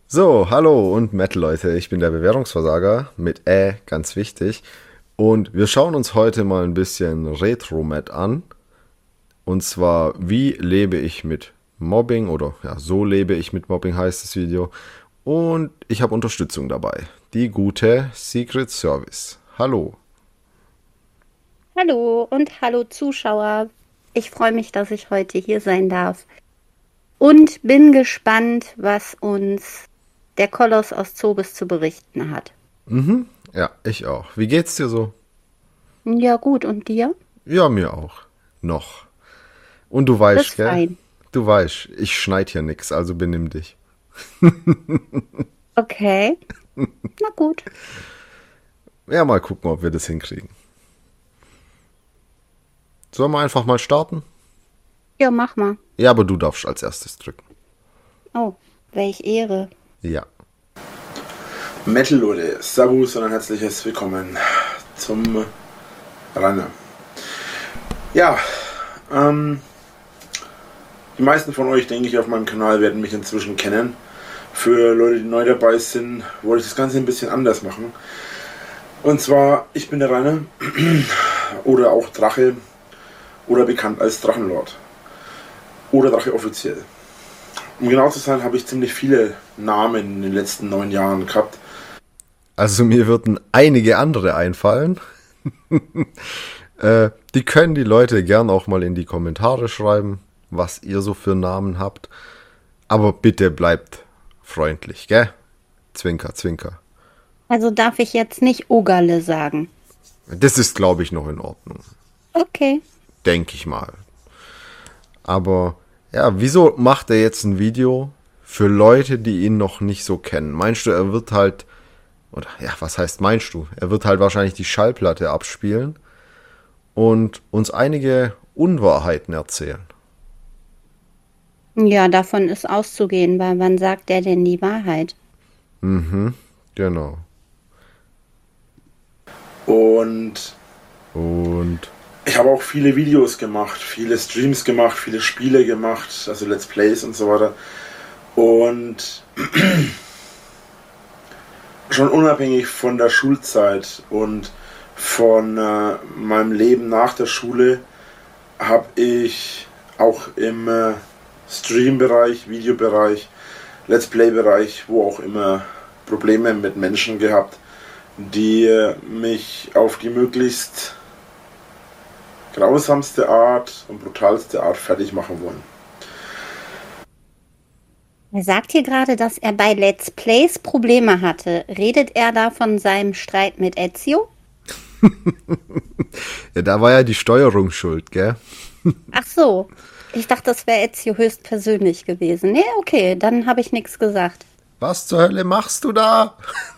So, hallo und Metal Leute, ich bin der Bewährungsversager mit ganz wichtig. Und wir schauen uns heute mal ein bisschen Retro-Met an. Und zwar, wie lebe ich mit Mobbing oder ja, so lebe ich mit Mobbing heißt das Video. Und ich habe Unterstützung dabei. Die gute Secret Service. Hallo. Hallo und hallo Zuschauer. Ich freue mich, dass ich heute hier sein darf und bin gespannt, was uns der Koloss aus Zobis zu berichten hat. Ja, ich auch. Wie geht's dir so? Ja gut, und dir? Ja, mir auch. Noch. Und du Das weißt, ist gell? fein. Du weißt, ich schneid hier nix, also benimm dich. Okay, na gut. Ja, mal gucken, ob wir das hinkriegen. Sollen wir einfach mal starten? Ja, mach mal. Ja, aber du darfst als erstes drücken. Oh, welch Ehre. Ja. Metal Leute, Servus und ein herzliches Willkommen zum Runner. Ja, die meisten von euch, denke ich, auf meinem Kanal werden mich inzwischen kennen. Für Leute, die neu dabei sind, wollte ich das Ganze ein bisschen anders machen. Und zwar, ich bin der Rainer oder auch Drache oder bekannt als Drachenlord oder Drache offiziell. Um genau zu sein, habe ich ziemlich viele Namen in den letzten 9 Jahren gehabt. Also mir würden einige andere einfallen. Die können die Leute gern auch mal in die Kommentare schreiben, was ihr so für Namen habt. Aber bitte bleibt freundlich, gell? Zwinker, zwinker. Also darf ich jetzt nicht Ogerle sagen. Das ist, glaube ich, noch in Ordnung. Okay. Denke ich mal. Aber ja, wieso macht er jetzt ein Video für Leute, die ihn noch nicht so kennen? Meinst du, er wird halt, oder ja, was heißt meinst du? Er wird halt wahrscheinlich die Schallplatte abspielen und uns einige Unwahrheiten erzählen. Ja, davon ist auszugehen, weil wann sagt er denn die Wahrheit? Genau. Und Und ich habe auch viele Videos gemacht, viele Streams gemacht, viele Spiele gemacht, also Let's Plays und so weiter. Und schon unabhängig von der Schulzeit und von meinem Leben nach der Schule habe ich auch im Stream-Bereich, Videobereich, Let's Play-Bereich, wo auch immer Probleme mit Menschen gehabt, die mich auf die möglichst grausamste Art und brutalste Art fertig machen wollen. Er sagt hier gerade, dass er bei Let's Plays Probleme hatte. Redet er da von seinem Streit mit Ezio? ja, da war ja die Steuerung schuld, gell? Ach so. Ich dachte, das wäre Ezio höchstpersönlich gewesen. Nee, okay, dann habe ich nichts gesagt. Was zur Hölle machst du da?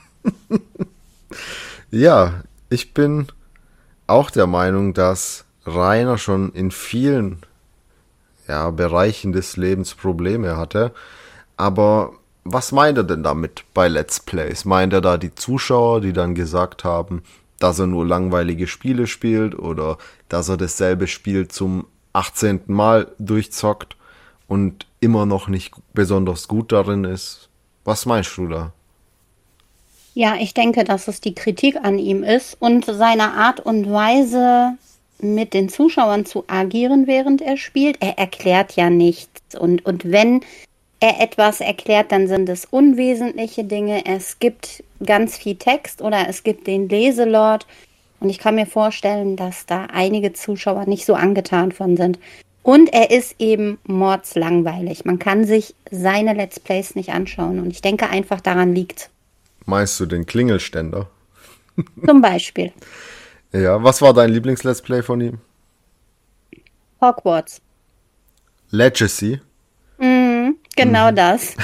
Ja, ich bin auch der Meinung, dass Rainer schon in vielen Bereichen des Lebens Probleme hatte. Aber was meint er denn damit bei Let's Plays? Meint er da die Zuschauer, die dann gesagt haben, dass er nur langweilige Spiele spielt oder dass er dasselbe Spiel zum 18. Mal durchzockt und immer noch nicht besonders gut darin ist? Was meinst du da? Ja, ich denke, dass es die Kritik an ihm ist und seine Art und Weise, mit den Zuschauern zu agieren, während er spielt. Er erklärt ja nichts. Und wenn er etwas erklärt, dann sind es unwesentliche Dinge. Es gibt ganz viel Text oder es gibt den Leselord. Und ich kann mir vorstellen, dass da einige Zuschauer nicht so angetan von sind. Und er ist eben mordslangweilig. Man kann sich seine Let's Plays nicht anschauen. Und ich denke einfach, daran liegt. Meinst du den Klingelständer? Zum Beispiel Ja, was war dein Lieblings-Let's Play von ihm? Hogwarts. Legacy. Genau das.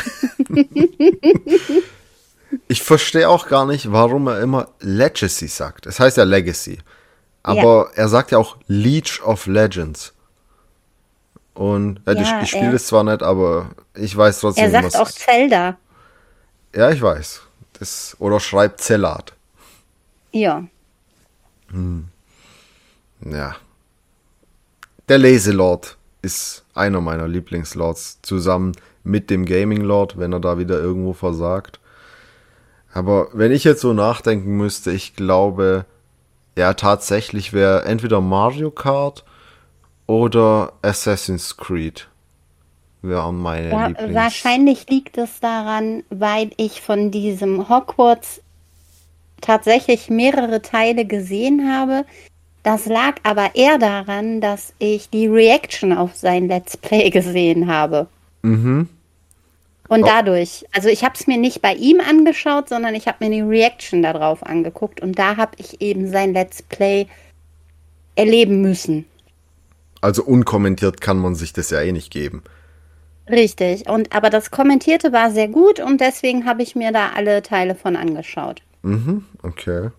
Ich verstehe auch gar nicht, warum er immer Legacy sagt. Es heißt ja Legacy. Ja, Aber er sagt ja auch League of Legends. Und ja, ja, ich spiele es zwar nicht, aber ich weiß er trotzdem, sagt auch was. Zelda. Ja, ich weiß. Oder schreibt Zellat. Ja. Ja. Der Laserlord ist einer meiner Lieblingslords, zusammen mit dem Gaming Lord, wenn er da wieder irgendwo versagt. Aber wenn ich jetzt so nachdenken müsste, ich glaube, ja, tatsächlich wäre entweder Mario Kart oder Assassin's Creed wären meine Lieblings... Wahrscheinlich liegt es daran, weil ich von diesem Hogwarts tatsächlich mehrere Teile gesehen habe. Das lag aber eher daran, dass ich die Reaction auf sein Let's Play gesehen habe. Mhm. Und dadurch, also ich habe es mir nicht bei ihm angeschaut, sondern ich habe mir die Reaction darauf angeguckt und da habe ich eben sein Let's Play erleben müssen. Also unkommentiert kann man sich das ja eh nicht geben. Richtig, aber das Kommentierte war sehr gut und deswegen habe ich mir da alle Teile von angeschaut. Mhm, okay.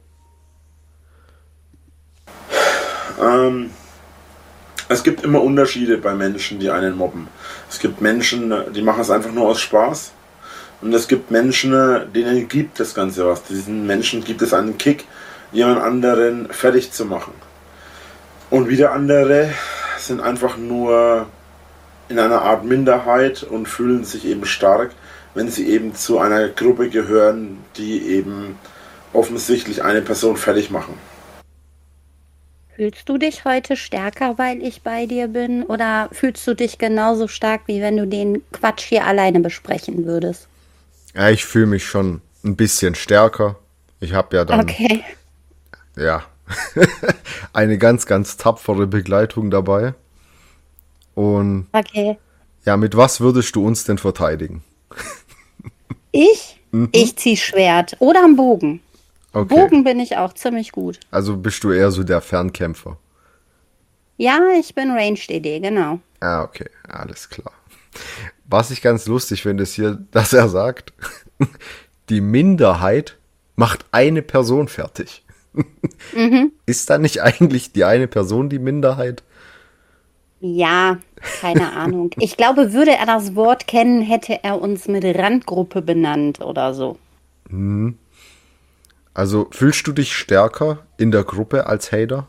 Es gibt immer Unterschiede bei Menschen, die einen mobben. Es gibt Menschen, die machen es einfach nur aus Spaß. Und es gibt Menschen, denen gibt das Ganze was. Diesen Menschen gibt es einen Kick, jemand anderen fertig zu machen. Und wieder andere sind einfach nur in einer Art Minderheit und fühlen sich eben stark, wenn sie eben zu einer Gruppe gehören, die eben offensichtlich eine Person fertig machen. Fühlst du dich heute stärker, weil ich bei dir bin? Oder fühlst du dich genauso stark, wie wenn du den Quatsch hier alleine besprechen würdest? Ja, ich fühle mich schon ein bisschen stärker. Ich habe ja dann, Okay. ja, eine ganz, ganz tapfere Begleitung dabei. Und Okay. ja, mit was würdest du uns denn verteidigen? Ich? Ich zieh Schwert oder am Bogen. Okay. Bogen bin ich auch ziemlich gut. Also bist du eher so der Fernkämpfer. Ja, ich bin Ranged ED, genau. Ah, okay, alles klar. Was ich ganz lustig finde, ist hier, dass er sagt, die Minderheit macht eine Person fertig. Ist da nicht eigentlich die eine Person die Minderheit? Ja, keine Ahnung. Ich glaube, würde er das Wort kennen, hätte er uns mit Randgruppe benannt oder so. Also fühlst du dich stärker in der Gruppe als Hater?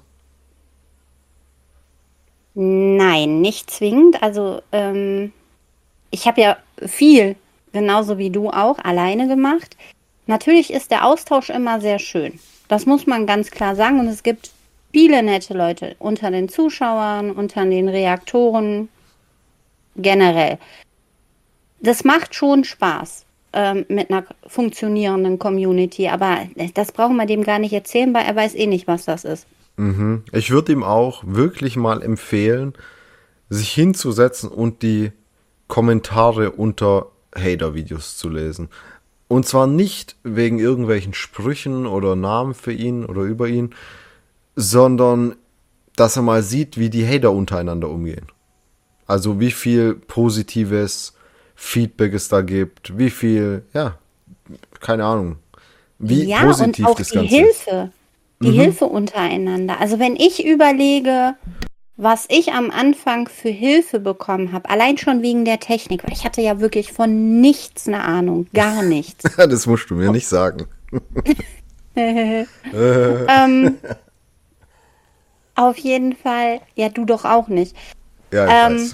Nein, nicht zwingend. Also, ich habe ja viel, genauso wie du auch, alleine gemacht. Natürlich ist der Austausch immer sehr schön. Das muss man ganz klar sagen. Und es gibt viele nette Leute unter den Zuschauern, unter den Reaktoren, generell. Das macht schon Spaß mit einer funktionierenden Community. Aber das brauchen wir dem gar nicht erzählen, weil er weiß eh nicht, was das ist. Ich würde ihm auch wirklich mal empfehlen, sich hinzusetzen und die Kommentare unter Hater-Videos zu lesen. Und zwar nicht wegen irgendwelchen Sprüchen oder Namen für ihn oder über ihn, sondern dass er mal sieht, wie die Hater untereinander umgehen. Also wie viel positives Feedback es da gibt, wie viel, ja, keine Ahnung, wie Ja, positiv und auch das die Ganze ist. Hilfe. Die Hilfe untereinander. Also wenn ich überlege, was ich am Anfang für Hilfe bekommen habe, allein schon wegen der Technik, weil ich hatte ja wirklich von nichts eine Ahnung, gar nichts. Das musst du mir nicht sagen. Auf jeden Fall, ja, du doch auch nicht. Ja, ich weiß.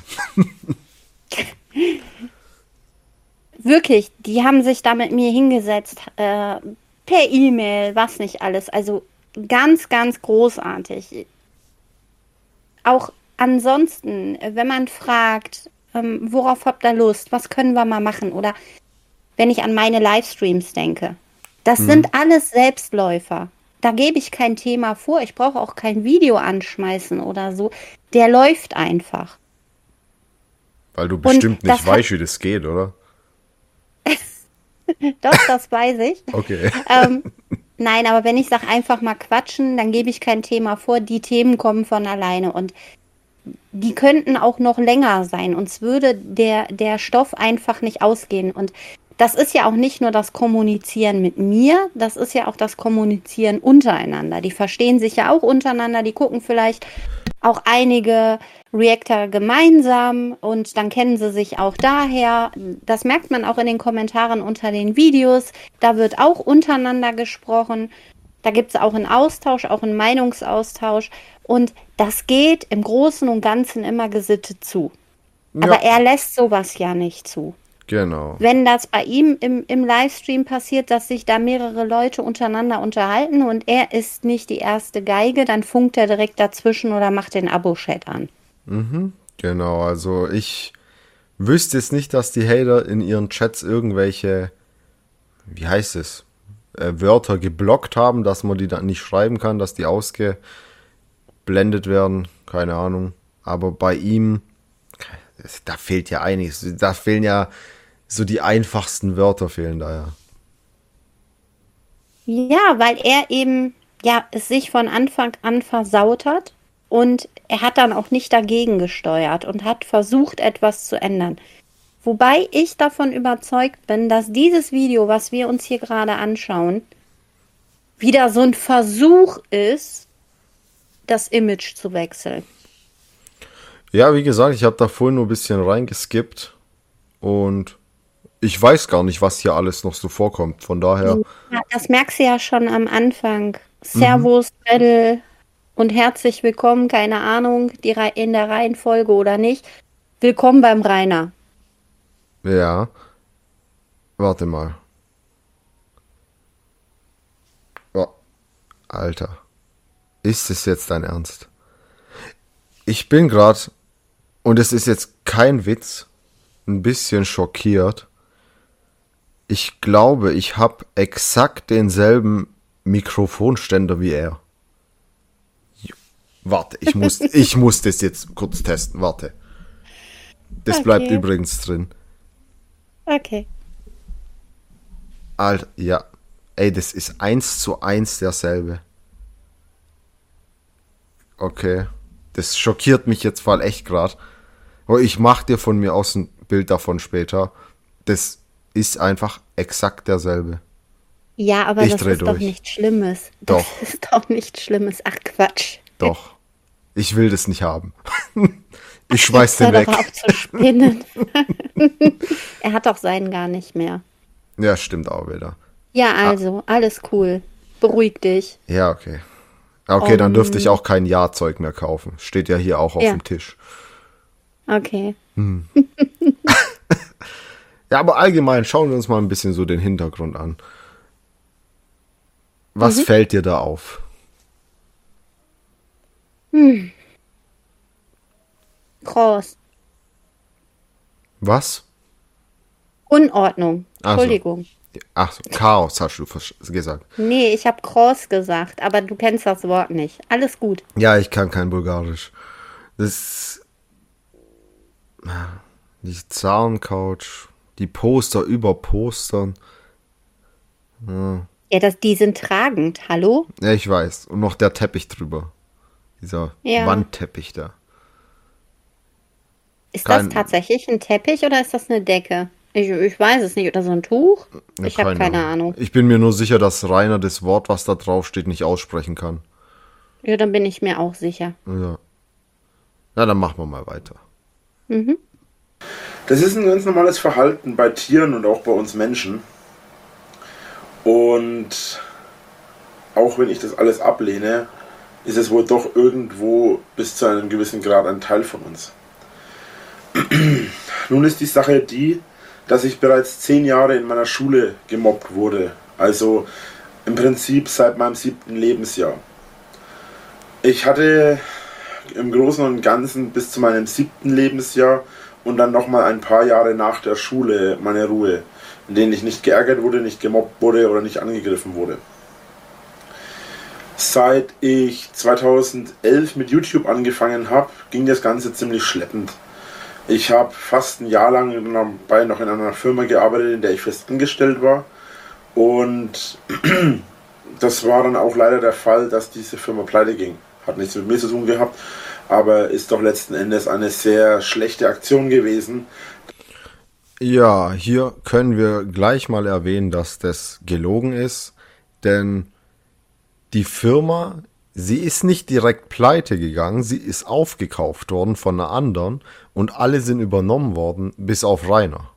Wirklich, die haben sich da mit mir hingesetzt, per E-Mail, was nicht alles. Also ganz, ganz großartig. Auch ansonsten, wenn man fragt, worauf habt ihr Lust, was können wir mal machen? Oder wenn ich an meine Livestreams denke. Das sind alles Selbstläufer. Da gebe ich kein Thema vor. Ich brauche auch kein Video anschmeißen oder so. Der läuft einfach. Weil du bestimmt das nicht weißt, wie das geht, oder? Doch, das weiß ich. Okay. Nein, aber wenn ich sage, einfach mal quatschen, dann gebe ich kein Thema vor. Die Themen kommen von alleine und die könnten auch noch länger sein. Uns würde der Stoff einfach nicht ausgehen. Und das ist ja auch nicht nur das Kommunizieren mit mir, das ist ja auch das Kommunizieren untereinander. Die verstehen sich ja auch untereinander, die gucken vielleicht auch einige Reactor gemeinsam und dann kennen sie sich auch daher. Das merkt man auch in den Kommentaren unter den Videos. Da wird auch untereinander gesprochen. Da gibt es auch einen Austausch, auch einen Meinungsaustausch. Und das geht im Großen und Ganzen immer gesittet zu. Aber er lässt sowas ja nicht zu. Genau. Wenn das bei ihm im Livestream passiert, dass sich da mehrere Leute untereinander unterhalten und er ist nicht die erste Geige, dann funkt er direkt dazwischen oder macht den Abo-Chat an. Genau, also ich wüsste jetzt nicht, dass die Hater in ihren Chats irgendwelche, wie heißt es, Wörter geblockt haben, dass man die dann nicht schreiben kann, dass die ausgeblendet werden, keine Ahnung. Aber bei ihm, da fehlt ja einiges, da fehlen ja so die einfachsten Wörter fehlen da ja. Ja, weil er eben es sich von Anfang an versaut hat und er hat dann auch nicht dagegen gesteuert und hat versucht, etwas zu ändern. Wobei ich davon überzeugt bin, dass dieses Video, was wir uns hier gerade anschauen, wieder so ein Versuch ist, das Image zu wechseln. Ja, wie gesagt, ich habe da vorhin nur ein bisschen reingeskippt und ich weiß gar nicht, was hier alles noch so vorkommt. Von daher, Ja, das merkst du ja schon am Anfang. Servus, Mädel und herzlich willkommen, keine Ahnung, in der Reihenfolge oder nicht. Willkommen beim Rainer. ja, warte mal. Oh, Alter, ist es jetzt dein Ernst? Ich bin gerade, und es ist jetzt kein Witz, ein bisschen schockiert. Ich glaube, ich habe exakt denselben Mikrofonständer wie er. Warte, ich muss das jetzt kurz testen. Warte. Das bleibt Okay. übrigens drin. Okay. Alter, ja. Ey, das ist 1:1 derselbe. Okay. Das schockiert mich jetzt voll echt gerade. Aber ich mach dir von mir aus ein Bild davon später. Das ist einfach exakt derselbe. Ja, aber Ich das dreh ist doch durch. nichts Schlimmes. Doch. Das ist doch nichts Schlimmes. Ach Quatsch. Doch. Ich will das nicht haben. Ich schmeiß den Hör weg. doch auf zu spinnen. Er hat doch seinen gar nicht mehr. Ja, stimmt auch wieder. Ja, also, alles cool. Beruhig dich. Ja, okay. Okay, dann dürfte ich auch kein Ja-Zeug mehr kaufen. Steht ja hier auch auf Ja. dem Tisch. Okay. Ja, aber allgemein schauen wir uns mal ein bisschen so den Hintergrund an. Was fällt dir da auf? Groß. Was? Unordnung. Ach so. Entschuldigung. Ach so, Chaos hast du gesagt. Nee, ich habe Groß gesagt, aber du kennst das Wort nicht. Alles gut. Ja, ich kann kein Bulgarisch. Die Zahncouch, die Poster über Postern. Ja, die sind tragend. Hallo? Ja, ich weiß. Und noch der Teppich drüber. Dieser Ja. Wandteppich da. Ist Kein- das tatsächlich ein Teppich oder ist das eine Decke? Ich weiß es nicht. Oder so ein Tuch? Ja, Ich habe keine Ahnung. Ich bin mir nur sicher, dass Rainer das Wort, was da drauf steht, nicht aussprechen kann. Ja, dann bin ich mir auch sicher. Ja. Na, dann machen wir mal weiter. Das ist ein ganz normales Verhalten bei Tieren und auch bei uns Menschen. Und auch wenn ich das alles ablehne, ist es wohl doch irgendwo bis zu einem gewissen Grad ein Teil von uns. Nun ist die Sache die, dass ich bereits 10 Jahre in meiner Schule gemobbt wurde. Also im Prinzip seit meinem 7. Lebensjahr. Ich hatte im Großen und Ganzen bis zu meinem 7. Lebensjahr und dann nochmal ein paar Jahre nach der Schule meine Ruhe, in denen ich nicht geärgert wurde, nicht gemobbt wurde oder nicht angegriffen wurde. Seit ich 2011 mit YouTube angefangen habe, ging das Ganze ziemlich schleppend. Ich habe fast ein Jahr lang dabei noch in einer Firma gearbeitet, in der ich fest angestellt war. Und das war dann auch leider der Fall, dass diese Firma pleite ging. Hat nichts mit mir zu tun gehabt, aber ist doch letzten Endes eine sehr schlechte Aktion gewesen. Ja, hier können wir gleich mal erwähnen, dass das gelogen ist, denn die Firma, sie ist nicht direkt pleite gegangen, sie ist aufgekauft worden von einer anderen und alle sind übernommen worden, bis auf Rainer.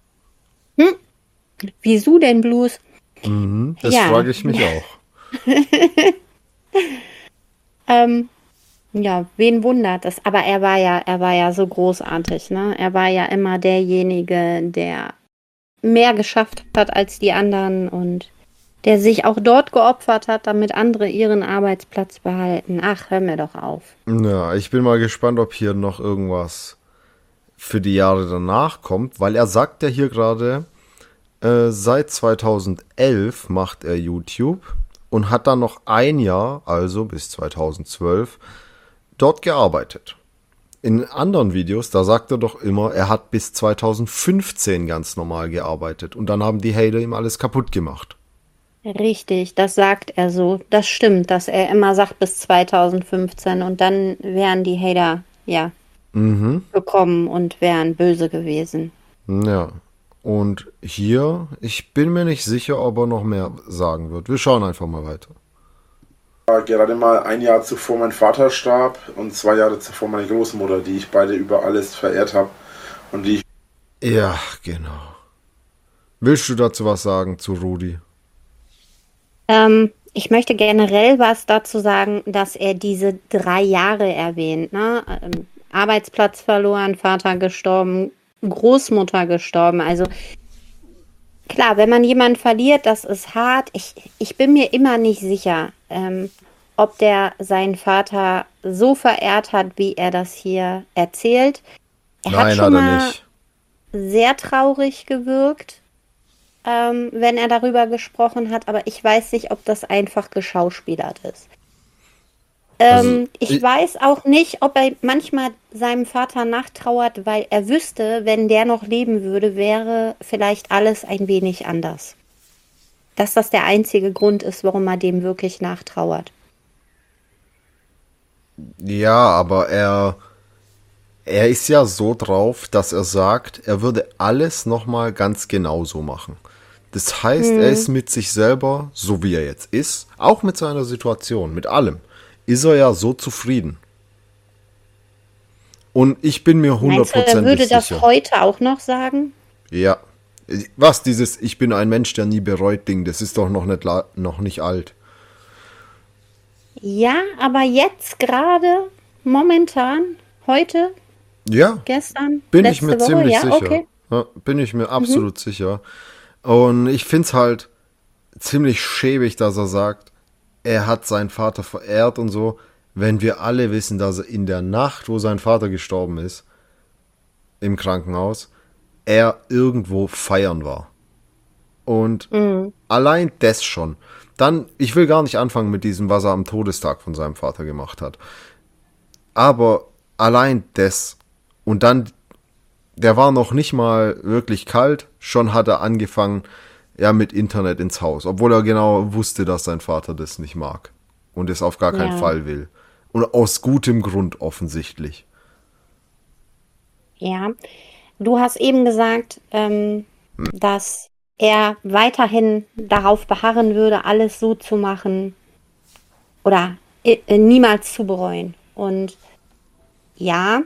Wieso denn bloß? Das Ja. frage ich mich auch. Ja, wen wundert es? Aber er war ja so großartig, ne? Er war ja immer derjenige, der mehr geschafft hat als die anderen und der sich auch dort geopfert hat, damit andere ihren Arbeitsplatz behalten. Ach, hör mir doch auf. Ja, ich bin mal gespannt, ob hier noch irgendwas für die Jahre danach kommt, weil er sagt ja hier gerade, seit 2011 macht er YouTube und hat dann noch ein Jahr, also bis 2012, dort gearbeitet. In anderen Videos, da sagt er doch immer, er hat bis 2015 ganz normal gearbeitet und dann haben die Hater ihm alles kaputt gemacht. Richtig, das sagt er so. Das stimmt, dass er immer sagt bis 2015 und dann wären die Hater, ja, gekommen und wären böse gewesen. Ja, und hier, ich bin mir nicht sicher, ob er noch mehr sagen wird. Wir schauen einfach mal weiter. War gerade mal ein Jahr zuvor mein Vater starb und 2 Jahre zuvor meine Großmutter, die ich beide über alles verehrt habe und die ich Ja, genau. Willst du dazu was sagen zu Rudi? Ich möchte generell was dazu sagen, dass er diese 3 Jahre erwähnt, ne? Arbeitsplatz verloren, Vater gestorben, Großmutter gestorben. Also klar, wenn man jemanden verliert, das ist hart. Ich bin mir immer nicht sicher, ob der seinen Vater so verehrt hat, wie er das hier erzählt. Er hat Nein, schon hat er mal nicht. sehr traurig gewirkt, wenn er darüber gesprochen hat, aber ich weiß nicht, ob das einfach geschauspielert ist. Also, Ich weiß auch nicht, ob er manchmal seinem Vater nachtrauert, weil er wüsste, wenn der noch leben würde, wäre vielleicht alles ein wenig anders. Dass das der einzige Grund ist, warum er dem wirklich nachtrauert. ja, aber er ist ja so drauf, dass er sagt, er würde alles nochmal ganz genauso machen. Das heißt, er ist mit sich selber, so wie er jetzt ist, auch mit seiner Situation, mit allem, ist er ja so zufrieden. Und ich bin mir Meinst du, er hundertprozentig würde das sicher. heute auch noch sagen? Ja. Was dieses Ich bin ein Mensch, der nie bereut Ding, das ist doch noch nicht alt. Ja, aber jetzt gerade, momentan, heute, Ja, gestern, bin ich letzte mir Woche, ziemlich ja, sicher. okay. Ja, bin ich mir absolut sicher. Und ich find's halt ziemlich schäbig, dass er sagt, er hat seinen Vater verehrt und so, wenn wir alle wissen, dass er in der Nacht, wo sein Vater gestorben ist, im Krankenhaus, er irgendwo feiern war. Und allein das schon. Dann, ich will gar nicht anfangen mit diesem, was er am Todestag von seinem Vater gemacht hat. Aber allein das. Und dann, der war noch nicht mal wirklich kalt, schon hat er angefangen, ja, mit Internet ins Haus. Obwohl er genau wusste, dass sein Vater das nicht mag. Und es auf gar keinen Ja. Fall will. Und aus gutem Grund offensichtlich. Ja, du hast eben gesagt, dass er weiterhin darauf beharren würde, alles so zu machen oder niemals zu bereuen. Und ja,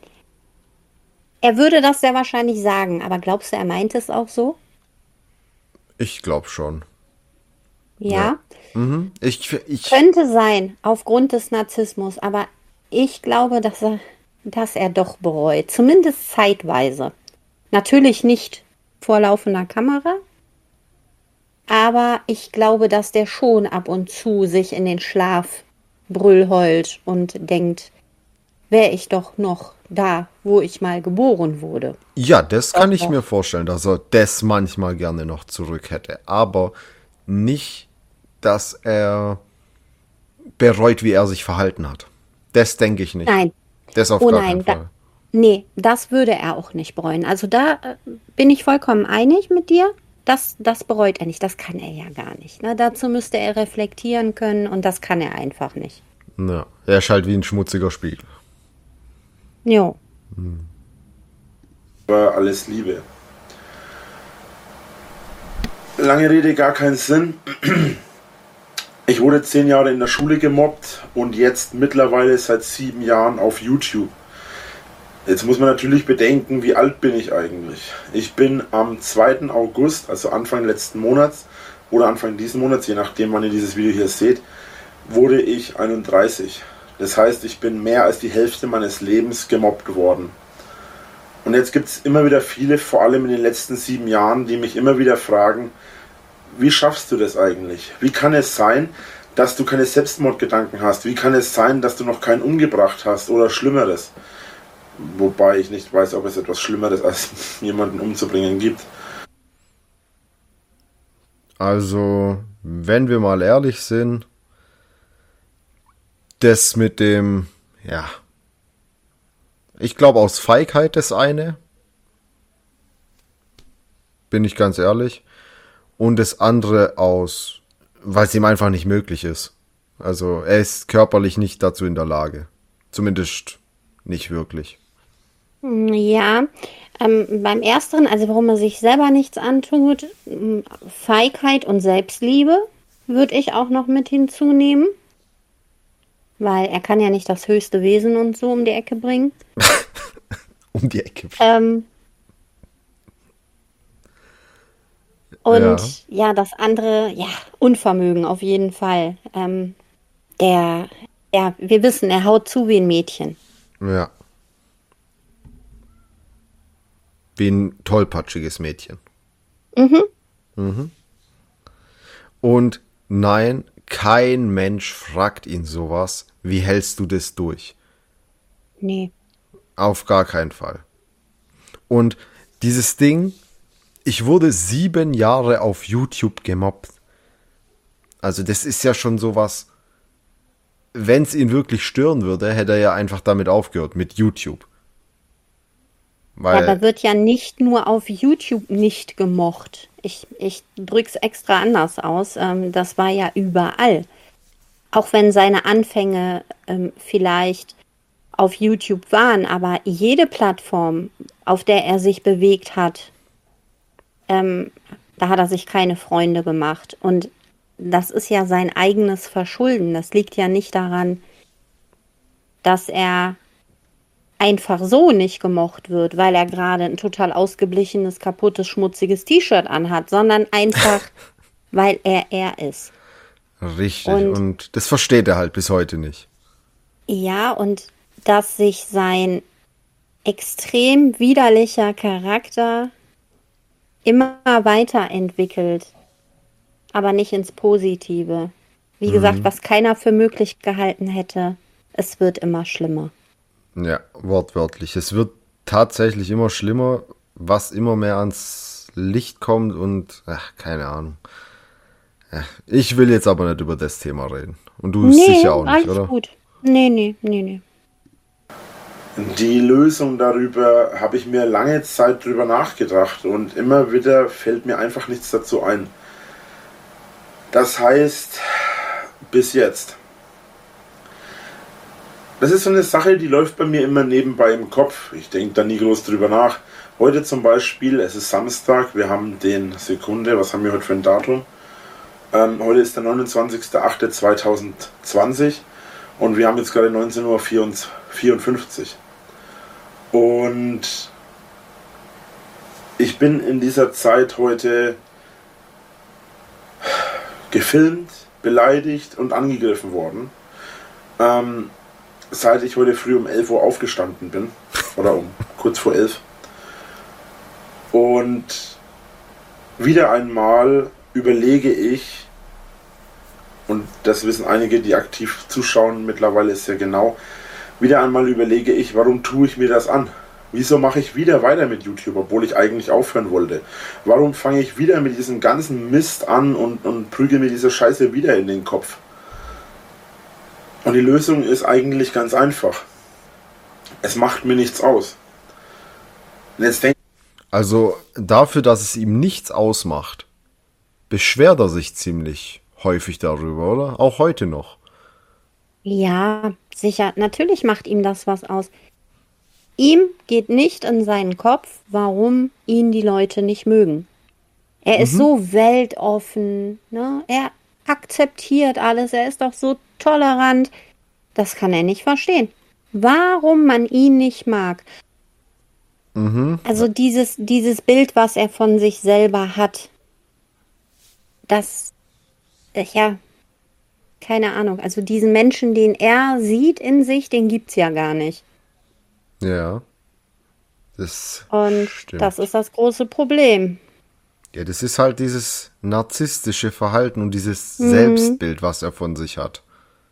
er würde das sehr wahrscheinlich sagen, aber glaubst du, er meint es auch so? Ich glaube schon. Ja, Ich, könnte sein, aufgrund des Narzissmus, aber ich glaube, dass er doch bereut, zumindest zeitweise. Natürlich nicht vor laufender Kamera, aber ich glaube, dass der schon ab und zu sich in den Schlaf brüllheult und denkt, wäre ich doch noch da, wo ich mal geboren wurde. ja, das kann ich doch. mir vorstellen, dass er das manchmal gerne noch zurück hätte. Aber nicht, dass er bereut, wie er sich verhalten hat. Das denke ich nicht. Nein, Das auf oh gar nein, keinen Fall. nee, das würde er auch nicht bereuen. Also da bin ich vollkommen einig mit dir. Das bereut er nicht. Das kann er ja gar nicht. Ne? Dazu müsste er reflektieren können und das kann er einfach nicht. Ja, er ist halt wie ein schmutziger Spiegel. Jo. war alles Liebe. Lange Rede, gar keinen Sinn. Ich wurde 10 Jahre in der Schule gemobbt und jetzt mittlerweile seit 7 Jahren auf YouTube. Jetzt muss man natürlich bedenken, wie alt bin ich eigentlich? Ich bin am 2. August, also Anfang letzten Monats oder Anfang diesen Monats, je nachdem wann ihr dieses Video hier seht, wurde ich 31. Das heißt, ich bin mehr als die Hälfte meines Lebens gemobbt worden. Und jetzt gibt es immer wieder viele, vor allem in den letzten 7 Jahren, die mich immer wieder fragen, wie schaffst du das eigentlich? Wie kann es sein, dass du keine Selbstmordgedanken hast? Wie kann es sein, dass du noch keinen umgebracht hast oder Schlimmeres? Wobei ich nicht weiß, ob es etwas Schlimmeres als jemanden umzubringen gibt. Also, wenn wir mal ehrlich sind, das mit dem, ja, ich glaube aus Feigheit das eine, bin ich ganz ehrlich, und das andere aus, weil es ihm einfach nicht möglich ist. Also er ist körperlich nicht dazu in der Lage, zumindest nicht wirklich. Ja, beim Ersteren, also warum er sich selber nichts antut, Feigheit und Selbstliebe würde ich auch noch mit hinzunehmen. Weil er kann ja nicht das höchste Wesen und so um die Ecke bringen. Um die Ecke. Und ja, das andere, ja, Unvermögen auf jeden Fall. Wir wissen, er haut zu wie ein Mädchen. Ja. Wie ein tollpatschiges Mädchen. Mhm. Und nein, kein Mensch fragt ihn sowas. Wie hältst du das durch? Nee. Auf gar keinen Fall. Und dieses Ding, ich wurde 7 Jahre auf YouTube gemobbt. Also das ist ja schon sowas, wenn es ihn wirklich stören würde, hätte er ja einfach damit aufgehört, mit YouTube. Weil, Aber wird ja nicht nur auf YouTube nicht gemocht. Ich drück's extra anders aus. Das war ja überall. Auch wenn seine Anfänge vielleicht auf YouTube waren, aber jede Plattform, auf der er sich bewegt hat, da hat er sich keine Freunde gemacht. Und das ist ja sein eigenes Verschulden. Das liegt ja nicht daran, dass er einfach so nicht gemocht wird, weil er gerade ein total ausgeblichenes, kaputtes, schmutziges T-Shirt anhat, sondern einfach, weil er ist. richtig, und das versteht er halt bis heute nicht. Ja, und dass sich sein extrem widerlicher Charakter immer weiterentwickelt, aber nicht ins Positive. Wie gesagt, was keiner für möglich gehalten hätte, es wird immer schlimmer. Ja, wortwörtlich. Es wird tatsächlich immer schlimmer, was immer mehr ans Licht kommt und, keine Ahnung. Ja, ich will jetzt aber nicht über das Thema reden. Und du sicher auch nicht, alles oder? gut. Nee. Die Lösung darüber habe ich mir lange Zeit drüber nachgedacht und immer wieder fällt mir einfach nichts dazu ein. Das heißt, bis jetzt. Das ist so eine Sache, die läuft bei mir immer nebenbei im Kopf. Ich denke da nie groß drüber nach. Heute zum Beispiel, es ist Samstag, wir haben den Sekunde, was haben wir heute für ein Datum? Heute ist der 29.08.2020 und wir haben jetzt gerade 19:54 Uhr. Und ich bin in dieser Zeit heute gefilmt, beleidigt und angegriffen worden. Seit ich heute früh um 11 Uhr aufgestanden bin, oder kurz vor 11. Und wieder einmal überlege ich, und das wissen einige, die aktiv zuschauen, mittlerweile sehr genau, wieder einmal überlege ich, warum tue ich mir das an? Wieso mache ich wieder weiter mit YouTube, obwohl ich eigentlich aufhören wollte? Warum fange ich wieder mit diesem ganzen Mist an und prügel mir diese Scheiße wieder in den Kopf? Und die Lösung ist eigentlich ganz einfach. Es macht mir nichts aus. Und jetzt Also dafür, dass es ihm nichts ausmacht, beschwert er sich ziemlich häufig darüber, oder? Auch heute noch. Ja, sicher. Natürlich macht ihm das was aus. Ihm geht nicht in seinen Kopf, warum ihn die Leute nicht mögen. Er ist so weltoffen, ne? Er akzeptiert alles, er ist doch so tolerant. Das kann er nicht verstehen. Warum man ihn nicht mag. Also dieses Bild, was er von sich selber hat, das, ja, keine Ahnung, also diesen Menschen, den er sieht in sich, den gibt's ja gar nicht. Ja, das Und das stimmt. ist das große Problem. Ja, das ist halt dieses narzisstische Verhalten und dieses Mhm. Selbstbild, was er von sich hat.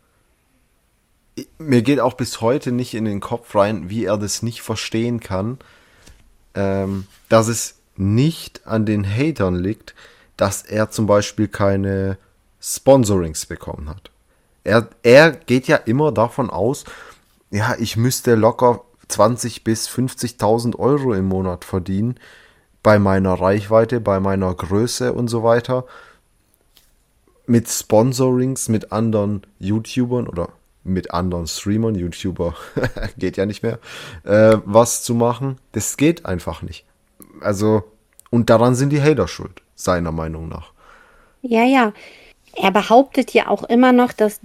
Mir geht auch bis heute nicht in den Kopf rein, wie er das nicht verstehen kann, dass es nicht an den Hatern liegt, dass er zum Beispiel keine Sponsorings bekommen hat. Er geht ja immer davon aus, ja, ich müsste locker 20 bis 50.000 Euro im Monat verdienen bei meiner Reichweite, bei meiner Größe und so weiter. Mit Sponsorings mit anderen YouTubern oder mit anderen Streamern, YouTuber geht ja nicht mehr, was zu machen. Das geht einfach nicht. Also, und daran sind die Hater schuld, seiner Meinung nach. Ja, ja. Er behauptet ja auch immer noch, dass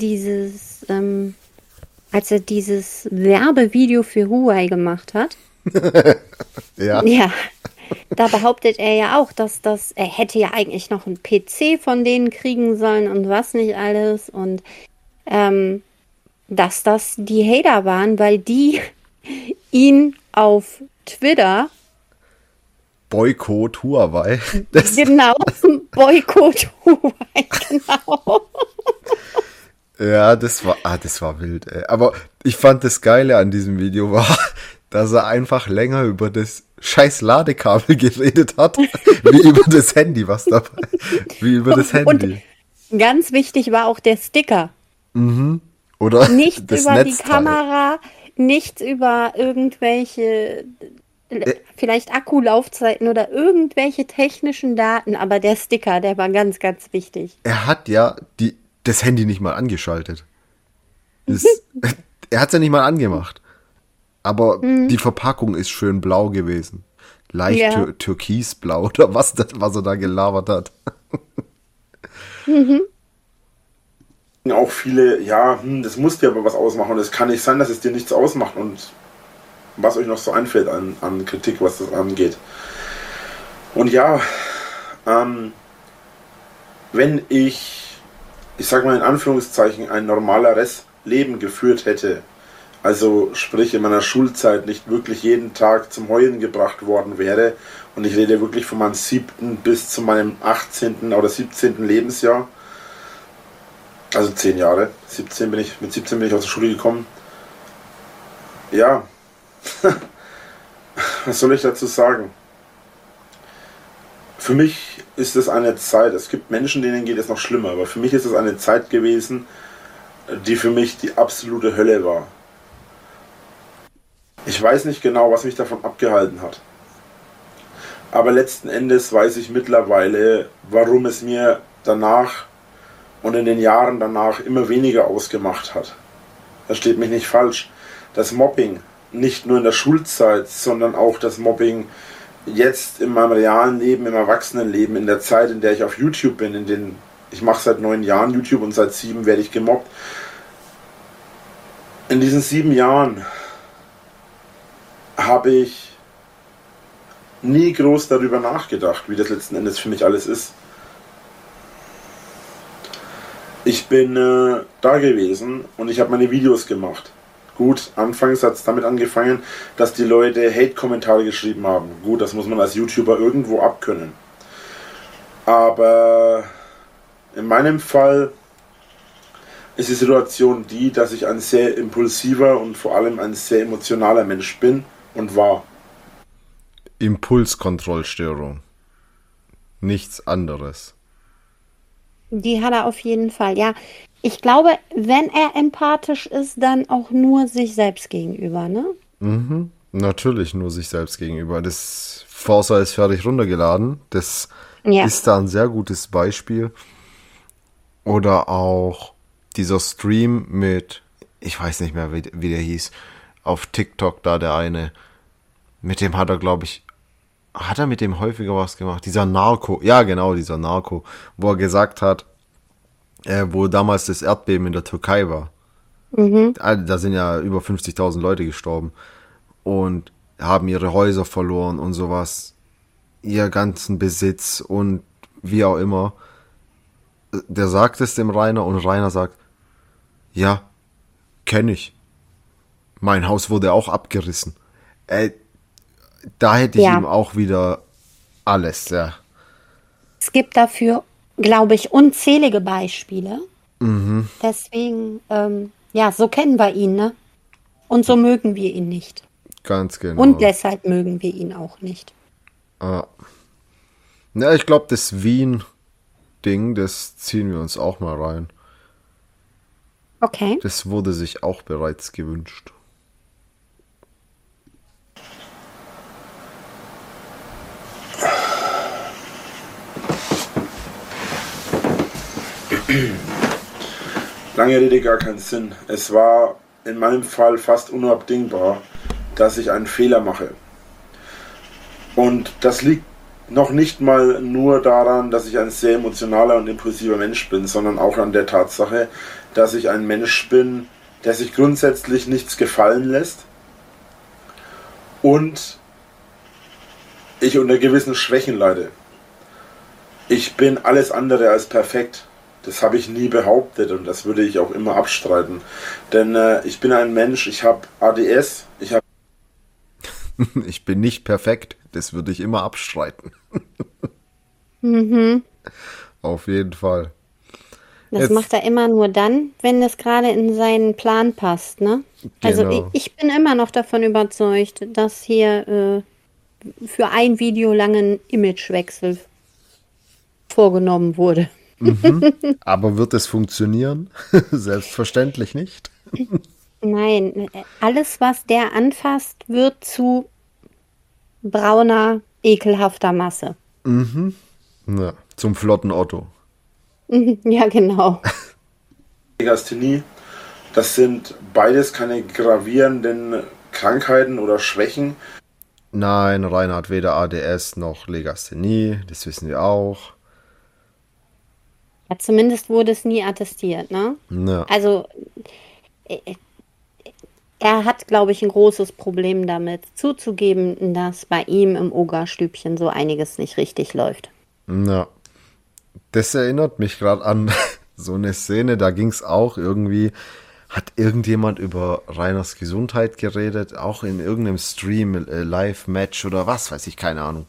als er dieses Werbevideo für Huawei gemacht hat, Ja, ja, da behauptet er ja auch, er hätte ja eigentlich noch einen PC von denen kriegen sollen und was nicht alles und ähm, dass das die Hater waren, weil die ihn auf Twitter Boykott Huawei. Das, genau Boykott Huawei, genau. ja, das war wild, ey. Aber ich fand das Geile an diesem Video war, dass er einfach länger über das scheiß Ladekabel geredet hat, wie über das Handy, was dabei, wie über das Und Handy. ganz wichtig war auch der Sticker. Oder Nichts das über die Netzteil. Kamera, nichts über irgendwelche, Äh, vielleicht Akkulaufzeiten oder irgendwelche technischen Daten, aber der Sticker, der war ganz, ganz wichtig. Er hat ja das Handy nicht mal angeschaltet. Das, er hat es ja nicht mal angemacht. Aber die Verpackung ist schön blau gewesen. Leicht Ja. türkisblau oder was er da gelabert hat. Auch viele, ja, das muss dir aber was ausmachen und es kann nicht sein, dass es dir nichts ausmacht und was euch noch so einfällt an Kritik, was das angeht. Und ja, ähm, wenn ich sag mal in Anführungszeichen, ein normaleres Leben geführt hätte, also sprich in meiner Schulzeit nicht wirklich jeden Tag zum Heulen gebracht worden wäre, und ich rede wirklich von meinem 7. bis zu meinem 18. oder 17. Lebensjahr, also 10 Jahre, mit 17 bin ich aus der Schule gekommen. Ja, was soll ich dazu sagen? Für mich ist es eine Zeit, es gibt Menschen, denen geht es noch schlimmer, aber für mich ist es eine Zeit gewesen, die für mich die absolute Hölle war. Ich weiß nicht genau, was mich davon abgehalten hat. Aber letzten Endes weiß ich mittlerweile, warum es mir danach und in den Jahren danach immer weniger ausgemacht hat. Versteht mich nicht falsch. Das Mobbing, nicht nur in der Schulzeit, sondern auch das Mobbing jetzt in meinem realen Leben, im Erwachsenenleben, in der Zeit, in der ich auf YouTube bin, ich mache seit 9 Jahren YouTube und seit 7 werde ich gemobbt. In diesen 7 Jahren habe ich nie groß darüber nachgedacht, wie das letzten Endes für mich alles ist. Ich bin da gewesen und ich habe meine Videos gemacht. Gut, anfangs hat es damit angefangen, dass die Leute Hate-Kommentare geschrieben haben. Gut, das muss man als YouTuber irgendwo abkönnen. Aber in meinem Fall ist die Situation die, dass ich ein sehr impulsiver und vor allem ein sehr emotionaler Mensch bin und war. Impulskontrollstörung. Nichts anderes. Die hat er auf jeden Fall. Ja, ich glaube, wenn er empathisch ist, dann auch nur sich selbst gegenüber, ne? Natürlich nur sich selbst gegenüber. Das Forza ist fertig runtergeladen. Das Ja. ist da ein sehr gutes Beispiel. Oder auch dieser Stream mit, ich weiß nicht mehr, wie der hieß, auf TikTok da der eine. Mit dem hat er mit dem häufiger was gemacht? Dieser Narco, ja genau, dieser Narco, wo er gesagt hat, wo damals das Erdbeben in der Türkei war. Da sind ja über 50.000 Leute gestorben und haben ihre Häuser verloren und sowas, ihr ganzen Besitz und wie auch immer. Der sagt es dem Rainer und Rainer sagt, Ja, kenne ich. Mein Haus wurde auch abgerissen. Da hätte ich ihm auch wieder alles, ja. Es gibt dafür, glaube ich, unzählige Beispiele. Deswegen, so kennen wir ihn, ne? Und so mögen wir ihn nicht. Ganz genau. Und deshalb mögen wir ihn auch nicht. Ja, ich glaube, das Wien-Ding, das ziehen wir uns auch mal rein. Okay. Das wurde sich auch bereits gewünscht. Lange Rede, gar keinen Sinn. Es war in meinem Fall fast unabdingbar, dass ich einen Fehler mache. Und das liegt noch nicht mal nur daran, dass ich ein sehr emotionaler und impulsiver Mensch bin, sondern auch an der Tatsache, dass ich ein Mensch bin, der sich grundsätzlich nichts gefallen lässt und ich unter gewissen Schwächen leide. Ich bin alles andere als perfekt. Das habe ich nie behauptet und das würde ich auch immer abstreiten. Denn ich bin ein Mensch, ich habe ADS, Ich bin nicht perfekt, das würde ich immer abstreiten. Auf jeden Fall. Das macht er immer nur dann, wenn es gerade in seinen Plan passt, ne? Also Genau. ich bin immer noch davon überzeugt, dass hier für ein Video lang ein Imagewechsel vorgenommen wurde. Aber wird es funktionieren? Selbstverständlich nicht. Nein, alles, was der anfasst, wird zu brauner, ekelhafter Masse. Ja, zum flotten Otto. Ja, genau. Legasthenie. Das sind beides keine gravierenden Krankheiten oder Schwächen. Nein, Rainer hat weder ADS noch Legasthenie, das wissen wir auch. Ja, zumindest wurde es nie attestiert, ne? Ja. Also, er hat, glaube ich, ein großes Problem damit, zuzugeben, dass bei ihm im Ogerstübchen so einiges nicht richtig läuft. Ja. Das erinnert mich gerade an so eine Szene, da ging es auch irgendwie, hat irgendjemand über Rainers Gesundheit geredet, auch in irgendeinem Stream, Live-Match oder was, weiß ich, keine Ahnung.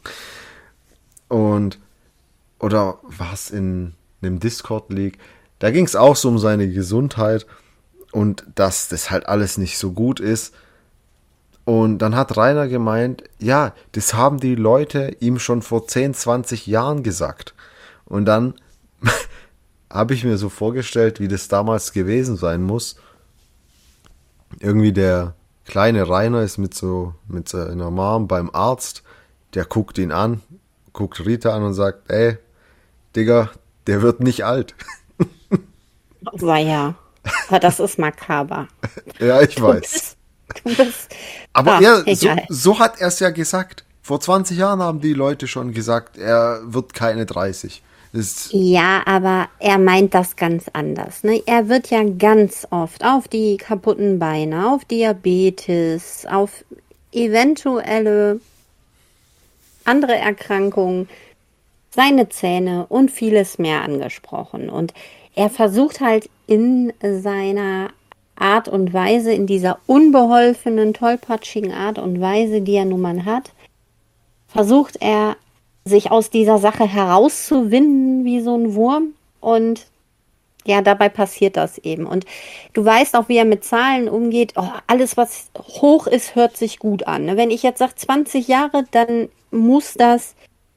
Oder was in einem Discord-League, da ging es auch so um seine Gesundheit und dass das halt alles nicht so gut ist. Und dann hat Rainer gemeint, ja, das haben die Leute ihm schon vor 10, 20 Jahren gesagt. Und dann habe ich mir so vorgestellt, wie das damals gewesen sein muss. Irgendwie der kleine Rainer ist mit seiner Mom beim Arzt, der guckt ihn an, guckt Rita an und sagt, ey, Digga, der wird nicht alt. War ja. Aber das ist makaber. Ja, ich weiß. Du bist. Aber Ach, ja, egal. so hat er es ja gesagt. Vor 20 Jahren haben die Leute schon gesagt, er wird keine 30. Ja, aber er meint das ganz anders. Ne? Er wird ja ganz oft auf die kaputten Beine, auf Diabetes, auf eventuelle andere Erkrankungen, seine Zähne und vieles mehr angesprochen. Und er versucht halt in seiner Art und Weise, in dieser unbeholfenen, tollpatschigen Art und Weise, die er nun mal hat, versucht er, sich aus dieser Sache herauszuwinden wie so ein Wurm. Und ja, dabei passiert das eben. Und du weißt auch, wie er mit Zahlen umgeht. Oh, alles, was hoch ist, hört sich gut an. Ne? Wenn ich jetzt sage 20 Jahre, dann muss das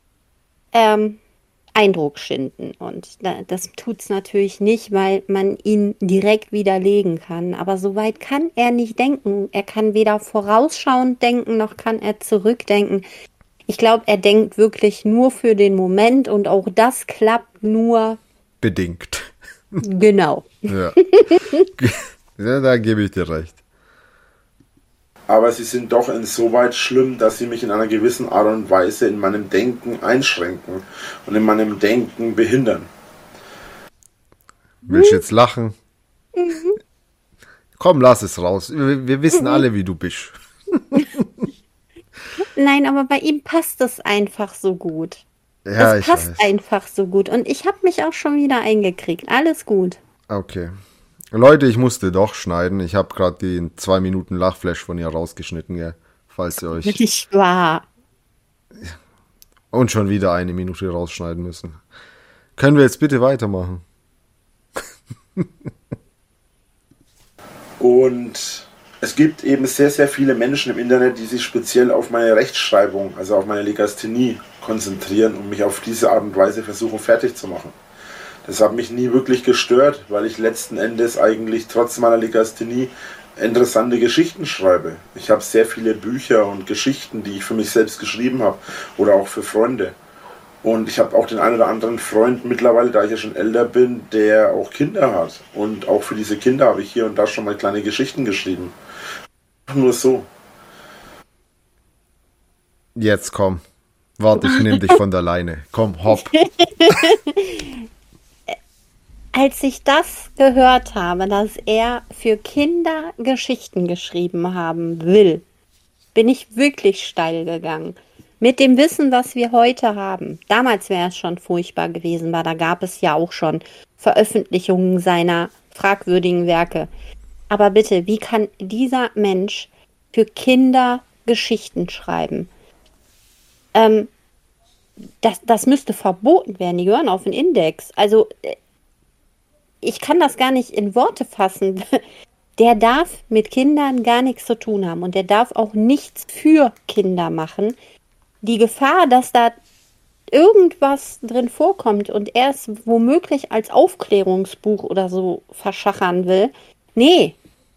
Eindruck schinden. Und das tut es natürlich nicht, weil man ihn direkt widerlegen kann. Aber so weit kann er nicht denken. Er kann weder vorausschauend denken, noch kann er zurückdenken. Ich glaube, er denkt wirklich nur für den Moment und auch das klappt nur bedingt. Genau. Ja. Ja, da gebe ich dir recht. Aber sie sind doch insoweit schlimm, dass sie mich in einer gewissen Art und Weise in meinem Denken einschränken und in meinem Denken behindern. Willst du jetzt lachen? Komm, lass es raus. Wir wissen alle, wie du bist. Nein, aber bei ihm passt es einfach so gut. Ja, es ich passt weiß. einfach so gut. Und ich habe mich auch schon wieder eingekriegt. Alles gut. Okay. Leute, ich musste doch schneiden. Ich habe gerade den 2 Minuten Lachflash von ihr rausgeschnitten, gell? Falls ihr euch... Nicht wahr. Und schon wieder 1 Minute rausschneiden müssen. Können wir jetzt bitte weitermachen? Und es gibt eben sehr, sehr viele Menschen im Internet, die sich speziell auf meine Rechtschreibung, also auf meine Legasthenie konzentrieren und mich auf diese Art und Weise versuchen fertig zu machen. Das hat mich nie wirklich gestört, weil ich letzten Endes eigentlich trotz meiner Legasthenie interessante Geschichten schreibe. Ich habe sehr viele Bücher und Geschichten, die ich für mich selbst geschrieben habe oder auch für Freunde. Und ich habe auch den einen oder anderen Freund mittlerweile, da ich ja schon älter bin, der auch Kinder hat. Und auch für diese Kinder habe ich hier und da schon mal kleine Geschichten geschrieben. Nur so. Jetzt komm. Warte, ich nehme dich von der Leine. Komm, hopp. Als ich das gehört habe, dass er für Kinder Geschichten geschrieben haben will, bin ich wirklich steil gegangen. Mit dem Wissen, was wir heute haben. Damals wäre es schon furchtbar gewesen, weil da gab es ja auch schon Veröffentlichungen seiner fragwürdigen Werke. Aber bitte, wie kann dieser Mensch für Kinder Geschichten schreiben? Das müsste verboten werden. Die gehören auf den Index. Also, ich kann das gar nicht in Worte fassen. Der darf mit Kindern gar nichts zu tun haben. Und der darf auch nichts für Kinder machen. Die Gefahr, dass da irgendwas drin vorkommt und er es womöglich als Aufklärungsbuch oder so verschachern will. Nee.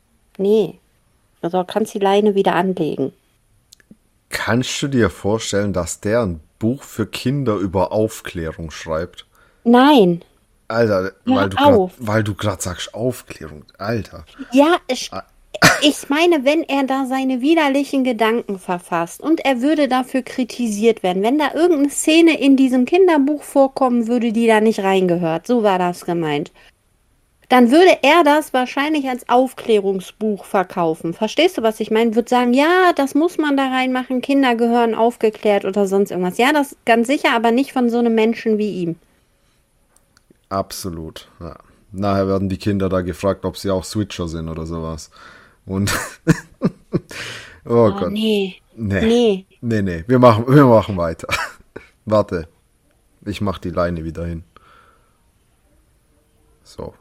Also kannst die Leine wieder anlegen. Kannst du dir vorstellen, dass der ein Buch für Kinder über Aufklärung schreibt? Nein. Alter, Hör weil du gerade sagst Aufklärung. Alter. Ja, ich meine, wenn er da seine widerlichen Gedanken verfasst und er würde dafür kritisiert werden, wenn da irgendeine Szene in diesem Kinderbuch vorkommen würde, die da nicht reingehört, so war das gemeint, dann würde er das wahrscheinlich als Aufklärungsbuch verkaufen. Verstehst du, was ich meine? Würde sagen, ja, das muss man da reinmachen, Kinder gehören aufgeklärt oder sonst irgendwas. Ja, das ganz sicher, aber nicht von so einem Menschen wie ihm. Absolut, ja. Nachher werden die Kinder da gefragt, ob sie auch Switcher sind oder sowas. Und oh Gott. Nee. Nee. Wir machen weiter. Warte. Ich mach die Leine wieder hin. So.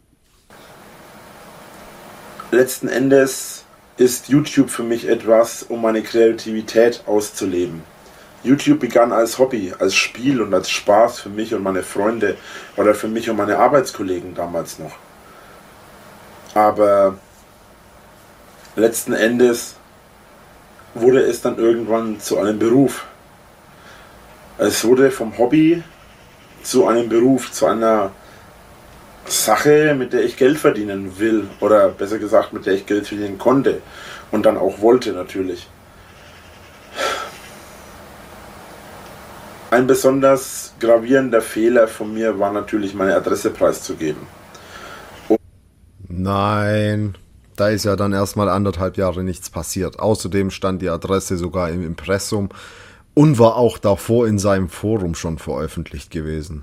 Letzten Endes ist YouTube für mich etwas, um meine Kreativität auszuleben. YouTube begann als Hobby, als Spiel und als Spaß für mich und meine Freunde oder für mich und meine Arbeitskollegen damals noch. Aber letzten Endes wurde es dann irgendwann zu einem Beruf. Es wurde vom Hobby zu einem Beruf, zu einer Sache, mit der ich Geld verdienen will oder besser gesagt, mit der ich Geld verdienen konnte und dann auch wollte natürlich. Ein besonders gravierender Fehler von mir war natürlich, meine Adresse preiszugeben. Nein, da ist ja dann erstmal 1,5 Jahre nichts passiert. Außerdem stand die Adresse sogar im Impressum und war auch davor in seinem Forum schon veröffentlicht gewesen.